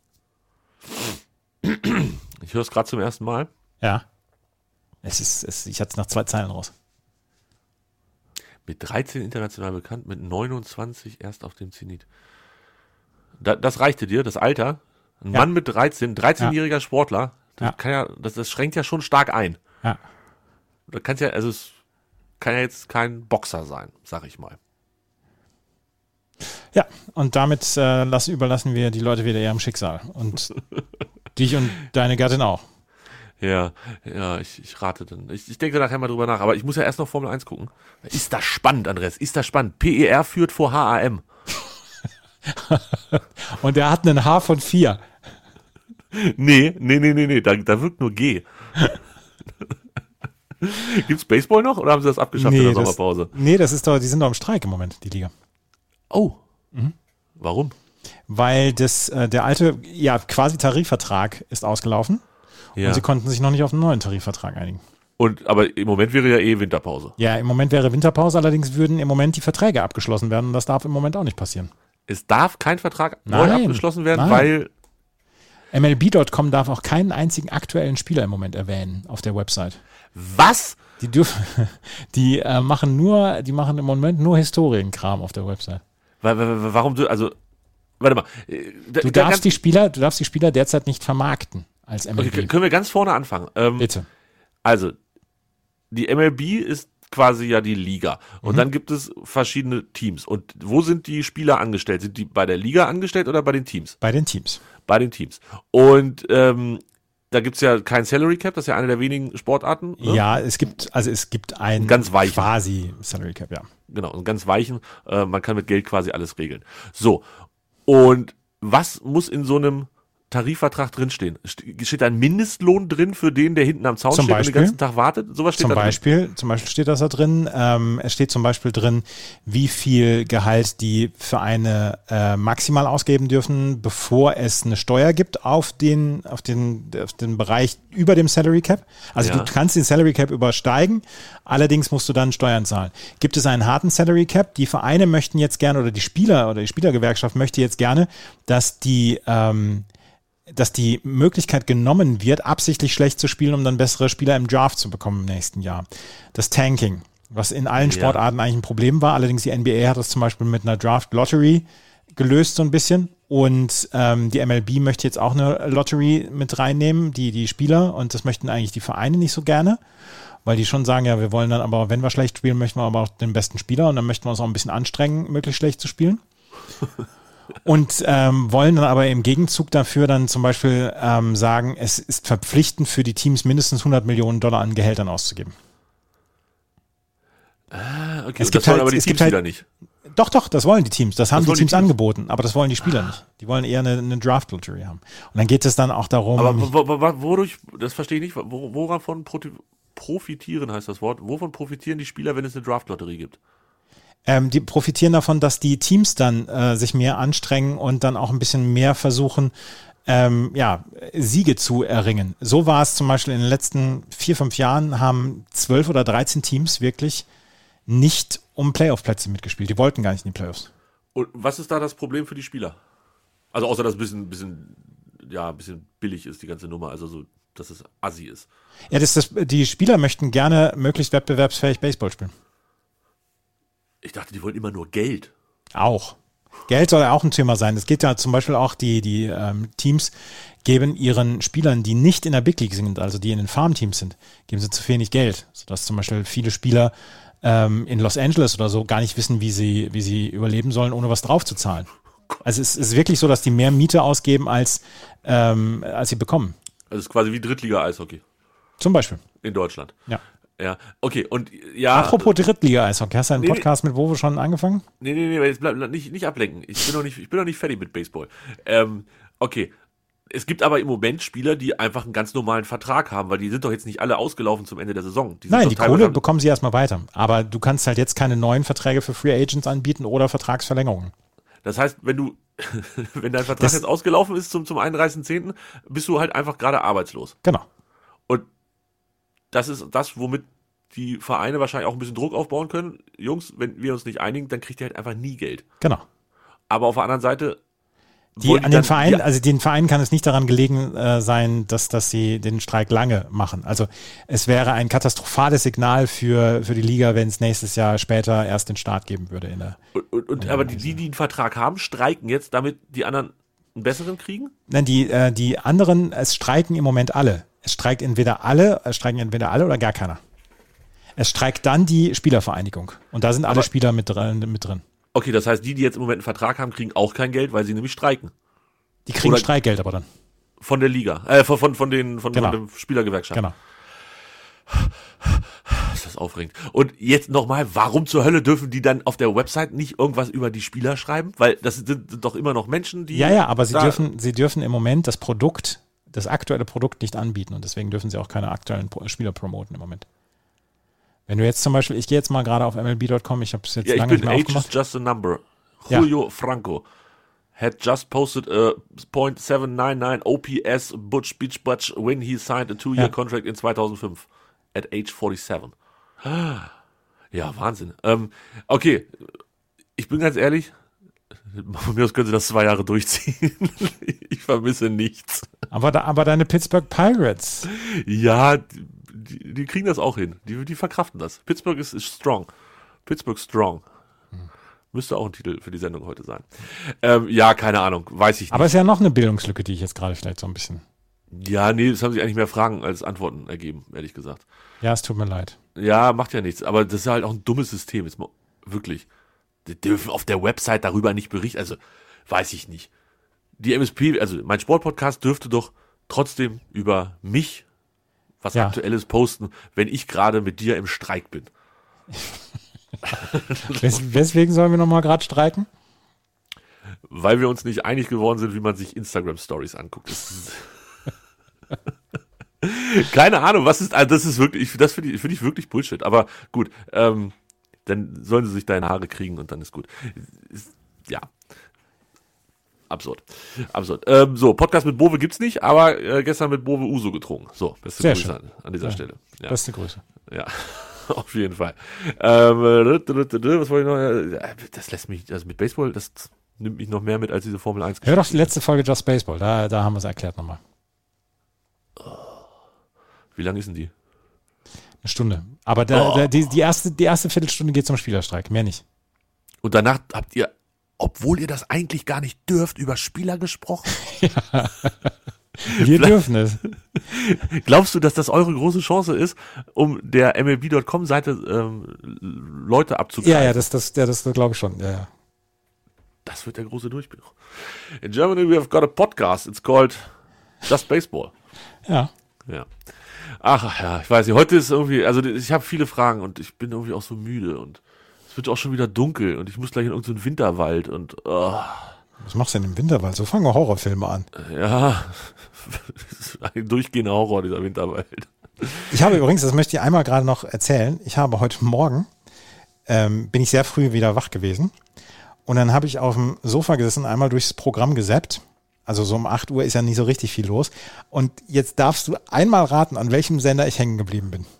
Ich höre es gerade zum ersten Mal. Ja. Es ist, es, ich hatte es nach zwei Zeilen raus. Mit dreizehn international bekannt, mit neunundzwanzig erst auf dem Zenit. Da, das reichte dir, das Alter? Ein Ja. Mann mit dreizehn, dreizehnjähriger Ja. Sportler, das, Ja. kann ja, das, das schränkt ja schon stark ein. Ja. Da kann's ja, also es kann ja jetzt kein Boxer sein, sag ich mal. Ja, und damit äh, lassen, überlassen wir die Leute wieder ihrem Schicksal. Und dich und deine Gattin auch. Ja, ja, ich, ich rate dann. Ich, ich denke nachher mal drüber nach, aber ich muss ja erst noch Formel eins gucken. Ist das spannend, Andres? Ist das spannend? P E R führt vor H A M. Und er hat einen H von vier. Nee, nee, nee, nee, nee, da, da wirkt nur G. Gibt's Baseball noch oder haben sie das abgeschafft in der das, Sommerpause? nee, das ist doch, die sind doch im Streik im Moment, die Liga. Oh. Warum? Weil das, äh, der alte, ja, quasi Tarifvertrag ist ausgelaufen Ja. und sie konnten sich noch nicht auf einen neuen Tarifvertrag einigen. Und, aber im Moment wäre ja eh Winterpause. Ja, im Moment wäre Winterpause, allerdings würden im Moment die Verträge abgeschlossen werden und das darf im Moment auch nicht passieren. Es darf kein Vertrag neu Nein, abgeschlossen werden, nein. weil M L B Punkt com darf auch keinen einzigen aktuellen Spieler im Moment erwähnen auf der Website. was? Die dürfen, die äh, machen nur, die machen im Moment nur Historienkram auf der Website. Wa- wa- wa- Warum du, also, warte mal. äh, da- Du da darfst ganz- die Spieler, du darfst die Spieler derzeit nicht vermarkten als M L B. Okay, können wir ganz vorne anfangen. Ähm, Bitte. Also, die M L B ist quasi ja die Liga. Und Mhm. dann gibt es verschiedene Teams. Und wo sind die Spieler angestellt? Sind die bei der Liga angestellt oder bei den Teams? Bei den Teams. Bei den Teams. Und ähm, da gibt's ja kein Salary Cap, das ist ja eine der wenigen Sportarten. Ne? Ja, es gibt, also es gibt ein Ganz weichen. quasi Salary Cap, ja. Genau, einen ganz weichen. Äh, man kann mit Geld quasi alles regeln. So. Und was muss in so einem Tarifvertrag drinstehen? Ste- Steht da ein Mindestlohn drin für den, der hinten am Zaun Zum steht und Beispiel? den ganzen Tag wartet? Sowas steht Zum da drin. Beispiel, zum Beispiel steht das da drin. Ähm, es steht zum Beispiel drin, wie viel Gehalt die Vereine äh, maximal ausgeben dürfen, bevor es eine Steuer gibt auf den, auf den, auf den Bereich über dem Salary Cap. Also Ja. du kannst den Salary Cap übersteigen, allerdings musst du dann Steuern zahlen. Gibt es einen harten Salary Cap? Die Vereine möchten jetzt gerne, oder die Spieler oder die Spielergewerkschaft möchte jetzt gerne, dass die ähm, dass die Möglichkeit genommen wird, absichtlich schlecht zu spielen, um dann bessere Spieler im Draft zu bekommen im nächsten Jahr. Das Tanking, was in allen Ja. Sportarten eigentlich ein Problem war. Allerdings die N B A hat das zum Beispiel mit einer Draft Lottery gelöst so ein bisschen. Und ähm, die M L B möchte jetzt auch eine Lottery mit reinnehmen, die, die Spieler. Und das möchten eigentlich die Vereine nicht so gerne, weil die schon sagen, ja, wir wollen dann aber, wenn wir schlecht spielen, möchten wir aber auch den besten Spieler. Und dann möchten wir uns auch ein bisschen anstrengen, möglichst schlecht zu spielen. Und ähm, wollen dann aber im Gegenzug dafür dann zum Beispiel ähm, sagen, es ist verpflichtend für die Teams mindestens hundert Millionen Dollar an Gehältern auszugeben. Ah, okay. Es Und gibt das wollen halt- aber die es gibt Teams halt- wieder nicht. Doch, doch, das wollen die Teams. Das haben Das die wollen die Teams Teams. angeboten, aber das wollen die Spieler nicht. Die wollen eher eine, eine Draft-Lottery haben. Und dann geht es dann auch darum, Aber wo, wo, wo, wodurch, das verstehe ich nicht, wo, woran proti- profitieren heißt das Wort, wovon profitieren die Spieler, wenn es eine Draft-Lotterie gibt? ähm, die profitieren davon, dass die Teams dann äh, sich mehr anstrengen und dann auch ein bisschen mehr versuchen, ähm, ja, Siege zu erringen. So war es zum Beispiel in den letzten vier, fünf Jahren, haben zwölf oder dreizehn Teams wirklich nicht um Playoff-Plätze mitgespielt. Die wollten gar nicht in die Playoffs. Und was ist da das Problem für die Spieler? Also außer, dass es ein bisschen, bisschen, ja, ein bisschen billig ist, die ganze Nummer, also so, dass es assi ist. Ja, das, das, die Spieler möchten gerne möglichst wettbewerbsfähig Baseball spielen. Ich dachte, die wollen immer nur Geld. Auch. Geld soll ja auch ein Thema sein. Es geht ja zum Beispiel auch, die, die ähm, Teams geben ihren Spielern, die nicht in der Big League sind, also die in den Farmteams sind, geben sie zu wenig Geld. Sodass zum Beispiel viele Spieler ähm, in Los Angeles oder so gar nicht wissen, wie sie, wie sie überleben sollen, ohne was drauf zu zahlen. Also es ist wirklich so, dass die mehr Miete ausgeben, als, ähm, als sie bekommen. Also es ist quasi wie Drittliga-Eishockey Zum Beispiel. in Deutschland. Ja. Ja, okay, und ja. Apropos Drittliga-Eishockey, hast du einen Nee, nee. Podcast mit Wowe schon angefangen? Nee, nee, nee, jetzt bleib, bleib nicht, nicht ablenken. Ich bin noch nicht, ich bin noch nicht fertig mit Baseball. Ähm, okay. es gibt aber im Moment Spieler, die einfach einen ganz normalen Vertrag haben, weil die sind doch jetzt nicht alle ausgelaufen zum Ende der Saison. Die Nein, die Kohle bekommen sie erstmal weiter. Aber du kannst halt jetzt keine neuen Verträge für Free Agents anbieten oder Vertragsverlängerungen. Das heißt, wenn du, wenn dein Vertrag das jetzt ausgelaufen ist zum, zum einunddreißigsten zehnten, bist du halt einfach gerade arbeitslos. Genau. Und das ist das, womit die Vereine wahrscheinlich auch ein bisschen Druck aufbauen können. Jungs, wenn wir uns nicht einigen, dann kriegt ihr halt einfach nie Geld. Genau. Aber auf der anderen Seite Die, an den Vereinen, also den Vereinen kann es nicht daran gelegen äh, sein, dass, dass sie den Streik lange machen. Also es wäre ein katastrophales Signal für, für die Liga, wenn es nächstes Jahr später erst den Start geben würde. In der, und, und, und, aber die, die, die einen Vertrag haben, streiken jetzt, damit die anderen einen besseren kriegen? Nein, die, äh, die anderen, es streiken im Moment alle. Es streikt entweder alle, es streiken entweder alle oder gar keiner. Es streikt dann die Spielervereinigung. Und da sind alle aber, Spieler mit drin, mit drin. Okay, das heißt, die, die jetzt im Moment einen Vertrag haben, kriegen auch kein Geld, weil sie nämlich streiken. Die kriegen Oder Streikgeld aber dann. Von der Liga, äh, von, von, von den von, genau. von der Spielergewerkschaft. Genau. Ist das aufregend. Und jetzt nochmal, warum zur Hölle dürfen die dann auf der Website nicht irgendwas über die Spieler schreiben? Weil das sind doch immer noch Menschen, die... Ja, ja, aber sie dürfen, sie dürfen im Moment das Produkt, das aktuelle Produkt nicht anbieten und deswegen dürfen sie auch keine aktuellen Spieler promoten im Moment. Wenn du jetzt zum Beispiel, ich gehe jetzt mal gerade auf M L B Punkt com, ich habe es jetzt ja, lange nicht mehr age aufgemacht. Is just a number. Julio ja. Franco had just posted a point seven nine nine O P S Butch Beach Butch when he signed a two-year ja. contract in zweitausendfünf at age forty-seven. Ja, Wahnsinn. Ähm, okay, ich bin ganz ehrlich, von mir aus können sie das zwei Jahre durchziehen. Ich vermisse nichts. Aber, da, aber deine Pittsburgh Pirates. Ja, die, die kriegen das auch hin. Die, die verkraften das. Pittsburgh ist, ist strong. Pittsburgh strong. Hm. Müsste auch ein Titel für die Sendung heute sein. Ähm, ja, keine Ahnung. Weiß ich nicht. Aber es ist ja noch eine Bildungslücke, die ich jetzt gerade vielleicht so ein bisschen... Ja, nee, es haben sich eigentlich mehr Fragen als Antworten ergeben, ehrlich gesagt. Ja, es tut mir leid. Ja, macht ja nichts. Aber das ist halt auch ein dummes System. Jetzt mal, wirklich. Die dürfen auf der Website darüber nicht berichten. Also, weiß ich nicht. Die M S P, also mein Sportpodcast dürfte doch trotzdem über mich was ja. Aktuelles posten, wenn ich gerade mit dir im Streik bin. Wes- weswegen sollen wir nochmal gerade streiken? Weil wir uns nicht einig geworden sind, wie man sich Instagram-Stories anguckt. Das ist keine Ahnung, was ist, also das ist wirklich, das finde ich, finde ich wirklich Bullshit. Aber gut, ähm, dann sollen sie sich deine Haare kriegen und dann ist gut. Ja. Absurd. Absurd. Ähm, so, Podcast mit Bove gibt's nicht, aber äh, gestern mit Bove Uso getrunken. So, beste Sehr Grüße schön. an, an dieser ja. Stelle. Ja. Beste Grüße. Ja, auf jeden Fall. Ähm, was wollte ich noch? Das lässt mich, also mit Baseball, das nimmt mich noch mehr mit als diese Formel eins. Hör doch die letzte Folge Just Baseball, da, da haben wir es erklärt nochmal. Wie lang ist denn die? Eine Stunde. Aber da, Oh. da, die, die, erste, die erste Viertelstunde geht zum Spielerstreik, mehr nicht. Und danach habt ihr, obwohl ihr das eigentlich gar nicht dürft, über Spieler gesprochen? Wir dürfen es. Glaubst du, dass das eure große Chance ist, um der M L B Punkt com Seite ähm, Leute abzugreifen? Ja, ja, das, das, ja, das glaube ich schon. Ja, ja. Das wird der große Durchbruch. In Germany we have got a podcast. It's called Just Baseball. Ja. Ja. Ach ja, ich weiß nicht. Heute ist irgendwie, also ich habe viele Fragen und ich bin irgendwie auch so müde und es wird auch schon wieder dunkel und ich muss gleich in irgendeinen so Winterwald und oh. Was machst du denn im Winterwald? So fangen wir Horrorfilme an. Ja, das ist ein durchgehender Horror, dieser Winterwald. Ich habe übrigens, das möchte ich einmal gerade noch erzählen, ich habe heute Morgen, ähm, bin ich sehr früh wieder wach gewesen und dann habe ich auf dem Sofa gesessen, einmal durchs Programm gesappt. Also so um acht Uhr ist ja nicht so richtig viel los. Und jetzt darfst du einmal raten, an welchem Sender ich hängen geblieben bin.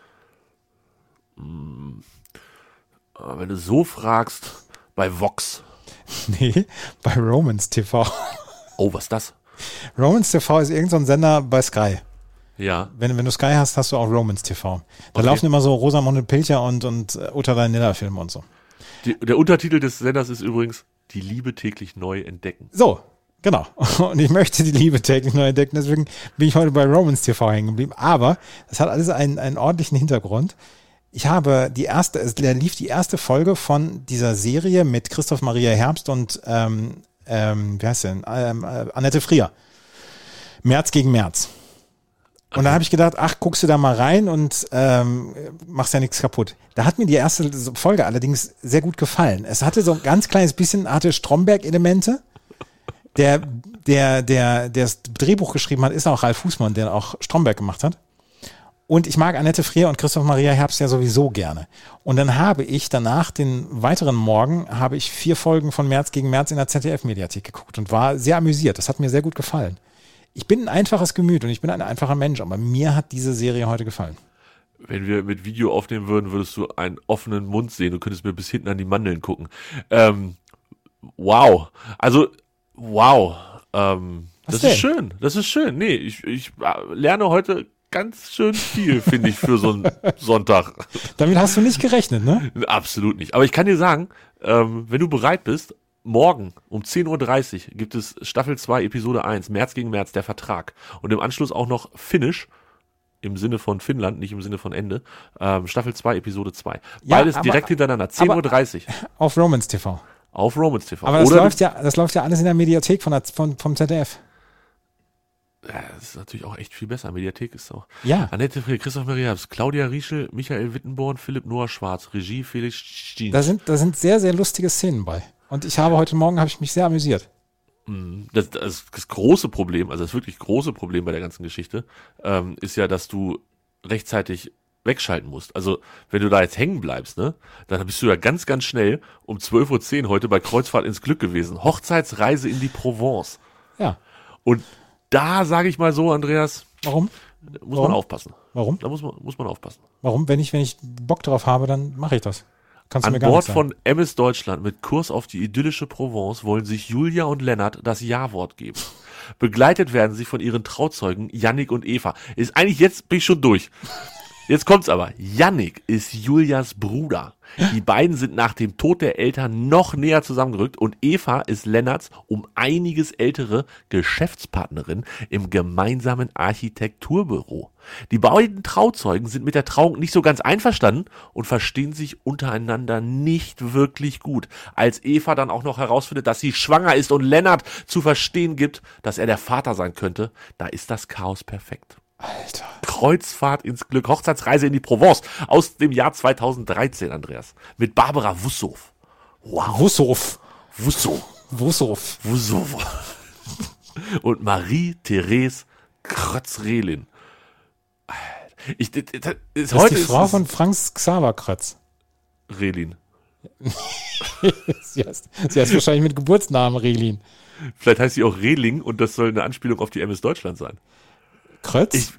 Aber wenn du so fragst, bei Vox. Nee, bei Romans T V. Oh, was ist das? Romans T V ist irgendein so ein Sender bei Sky. Ja. Wenn, wenn du Sky hast, hast du auch Romans T V. Da Okay. laufen immer so Rosamunde Pilcher und, und uh, Uta Danilla Filme und so. Die, der Untertitel des Senders ist übrigens Die Liebe täglich neu entdecken. So, genau. Und ich möchte die Liebe täglich neu entdecken, deswegen bin ich heute bei Romans T V hängen geblieben. Aber das hat alles einen, einen ordentlichen Hintergrund. Ich habe die erste, es lief die erste Folge von dieser Serie mit Christoph Maria Herbst und ähm, ähm, wie heißt sie denn? Ähm, äh, Annette Frier. März gegen März. Und da habe ich gedacht, ach, guckst du da mal rein und ähm, machst ja nichts kaputt. Da hat mir die erste Folge allerdings sehr gut gefallen. Es hatte so ein ganz kleines bisschen, hatte Stromberg-Elemente. Der der, der, der das Drehbuch geschrieben hat, ist auch Ralf Fußmann, der auch Stromberg gemacht hat. Und ich mag Annette Frier und Christoph Maria Herbst ja sowieso gerne. Und dann habe ich danach, den weiteren Morgen, habe ich vier Folgen von März gegen März in der Z D F-Mediathek geguckt und war sehr amüsiert. Das hat mir sehr gut gefallen. Ich bin ein einfaches Gemüt und ich bin ein einfacher Mensch, aber mir hat diese Serie heute gefallen. Wenn wir mit Video aufnehmen würden, würdest du einen offenen Mund sehen. Du könntest mir bis hinten an die Mandeln gucken. Ähm, wow. Also, wow. Ähm, das denn? ist schön. Das ist schön. Nee, ich, ich lerne heute ganz schön viel, finde ich, für so einen Sonntag. Damit hast du nicht gerechnet, ne? Absolut nicht. Aber ich kann dir sagen, ähm, wenn du bereit bist, morgen um zehn Uhr dreißig gibt es Staffel zwei, Episode eins, März gegen März, der Vertrag. Und im Anschluss auch noch Finish, im Sinne von Finnland, nicht im Sinne von Ende, ähm, Staffel zwei, Episode zwei. Ja, Beides aber- direkt hintereinander, zehn Uhr dreißig Auf Romance T V. auf Romance T V. Aber das Oder läuft ja, das läuft ja alles in der Mediathek von der, von, vom Z D F. Ja, das ist natürlich auch echt viel besser. Mediathek ist auch. Ja. Annette Frier, Christoph Maria Herbst, Claudia Rieschel, Michael Wittenborn, Philipp Noah Schwarz, Regie Felix Stien. Da sind, da sind sehr, sehr lustige Szenen bei. Und ich habe heute Morgen, habe ich mich sehr amüsiert. Das, das, das große Problem, also das wirklich große Problem bei der ganzen Geschichte, ähm, ist ja, dass du rechtzeitig wegschalten musst. Also, wenn du da jetzt hängen bleibst, ne, dann bist du ja ganz, ganz schnell um zwölf Uhr zehn heute bei Kreuzfahrt ins Glück gewesen. Hochzeitsreise in die Provence. Ja. Und da sage ich mal so, Andreas, Warum? muss Warum? man aufpassen. Warum? Da muss man, muss man aufpassen. Warum? Wenn ich, wenn ich Bock drauf habe, dann mache ich das. Kannst du An mir gar Bord nicht sagen. von M S Deutschland mit Kurs auf die idyllische Provence wollen sich Julia und Lennart das Ja-Wort geben. Begleitet werden sie von ihren Trauzeugen Yannick und Eva. Ist eigentlich, jetzt bin ich schon durch. Jetzt kommt's aber. Yannick ist Julias Bruder. Die beiden sind nach dem Tod der Eltern noch näher zusammengerückt und Eva ist Lennarts um einiges ältere Geschäftspartnerin im gemeinsamen Architekturbüro. Die beiden Trauzeugen sind mit der Trauung nicht so ganz einverstanden und verstehen sich untereinander nicht wirklich gut. Als Eva dann auch noch herausfindet, dass sie schwanger ist und Lennart zu verstehen gibt, dass er der Vater sein könnte, da ist das Chaos perfekt. Alter. Kreuzfahrt ins Glück, Hochzeitsreise in die Provence aus dem Jahr zweitausenddreizehn, Andreas. Mit Barbara Wussow. Wow. Wussow. Wussow. Wussow. Wussow. Und Marie-Therese Krötz-Rehlin. Ich, das, das, Das ist heute die Frau es- von Franz Xaver Krötz. Rehlin. sie, heißt, sie heißt wahrscheinlich mit Geburtsnamen Relin. Vielleicht heißt sie auch Rehling und das soll eine Anspielung auf die M S Deutschland sein. Krötz? Ich,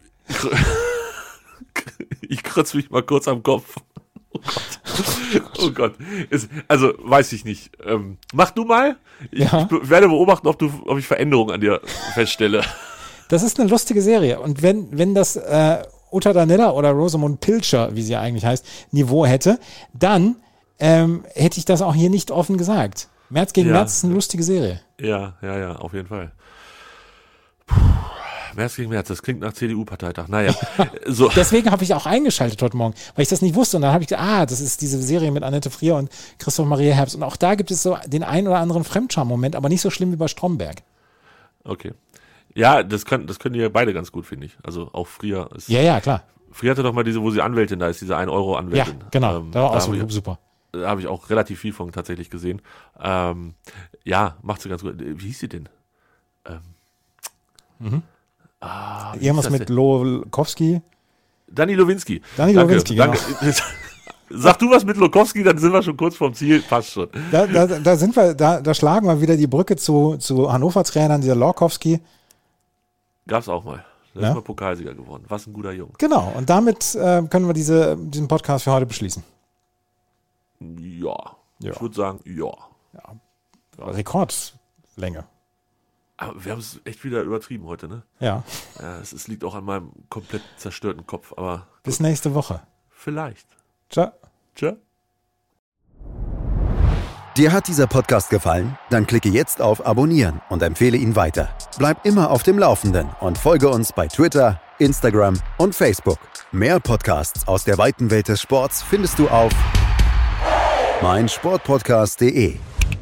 ich krötze mich mal kurz am Kopf. Oh Gott. Oh Gott. Es, also, weiß ich nicht. Ähm, mach du mal. Ich, Ja. ich be- werde beobachten, ob, du, ob ich Veränderungen an dir feststelle. Das ist eine lustige Serie. Und wenn, wenn das äh, Uta Danella oder Rosamund Pilcher, wie sie eigentlich heißt, Niveau hätte, dann ähm, hätte ich das auch hier nicht offen gesagt. März gegen Ja. März ist eine lustige Serie. Ja, ja, ja, auf jeden Fall. Puh, März gegen März, das klingt nach C D U-Parteitag. Naja, so. Deswegen habe ich auch eingeschaltet heute Morgen, weil ich das nicht wusste. Und dann habe ich gedacht, ah, das ist diese Serie mit Annette Frier und Christoph Maria Herbst. Und auch da gibt es so den einen oder anderen Fremdscham-Moment, aber nicht so schlimm wie bei Stromberg. Okay. Ja, das können, das können die ja beide ganz gut, finde ich. Also auch Frier ist. Ja, ja, klar. Frier hatte doch mal diese, wo sie Anwältin da ist, diese ein Euro Ja, Anwältin. genau. Ähm, da war auch da so habe ich, super. da habe ich auch relativ viel von tatsächlich gesehen. Ähm, ja, macht sie ganz gut. Wie hieß sie denn? Ähm, ah, wie hieß Irgendwas das mit denn? Lokowski. Dani Lowinski. Dani Danke, Lowinski, genau. danke. Sag du was mit Lokowski, dann sind wir schon kurz vorm Ziel. Passt schon. Da, da, da sind wir, da, da schlagen wir wieder die Brücke zu, zu Hannover-Trainern, dieser Lokowski. Gab's auch mal. Da Ja. ist mal Pokalsieger geworden. Was ein guter Junge. Genau. Und damit äh, können wir diese, diesen Podcast für heute beschließen. Ja. Ja. Ich würde sagen, ja. Rekordlänge. Aber wir haben es echt wieder übertrieben heute, ne? Ja. Ja, es, es liegt auch an meinem komplett zerstörten Kopf, aber Bis nächste Woche. vielleicht. Ciao. Tschö. Dir hat dieser Podcast gefallen? Dann klicke jetzt auf Abonnieren und empfehle ihn weiter. Bleib immer auf dem Laufenden und folge uns bei Twitter, Instagram und Facebook. Mehr Podcasts aus der weiten Welt des Sports findest du auf meinsportpodcast punkt de.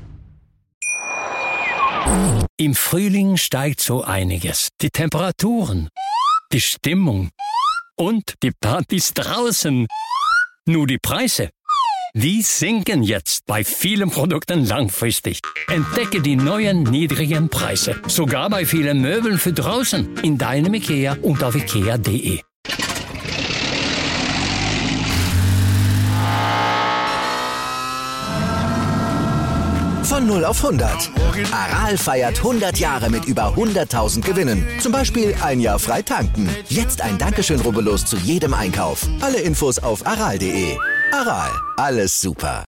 Im Frühling steigt so einiges. Die Temperaturen, die Stimmung und die Partys draußen. Nur die Preise, Die sinken jetzt bei vielen Produkten langfristig. Entdecke die neuen niedrigen Preise. Sogar bei vielen Möbeln für draußen. In deinem IKEA und auf ikea punkt de. Von null auf hundert. Aral feiert hundert Jahre mit über hunderttausend Gewinnen. Zum Beispiel ein Jahr frei tanken. Jetzt ein Dankeschön, rubbellos zu jedem Einkauf. Alle Infos auf aral punkt de. Aral, alles super.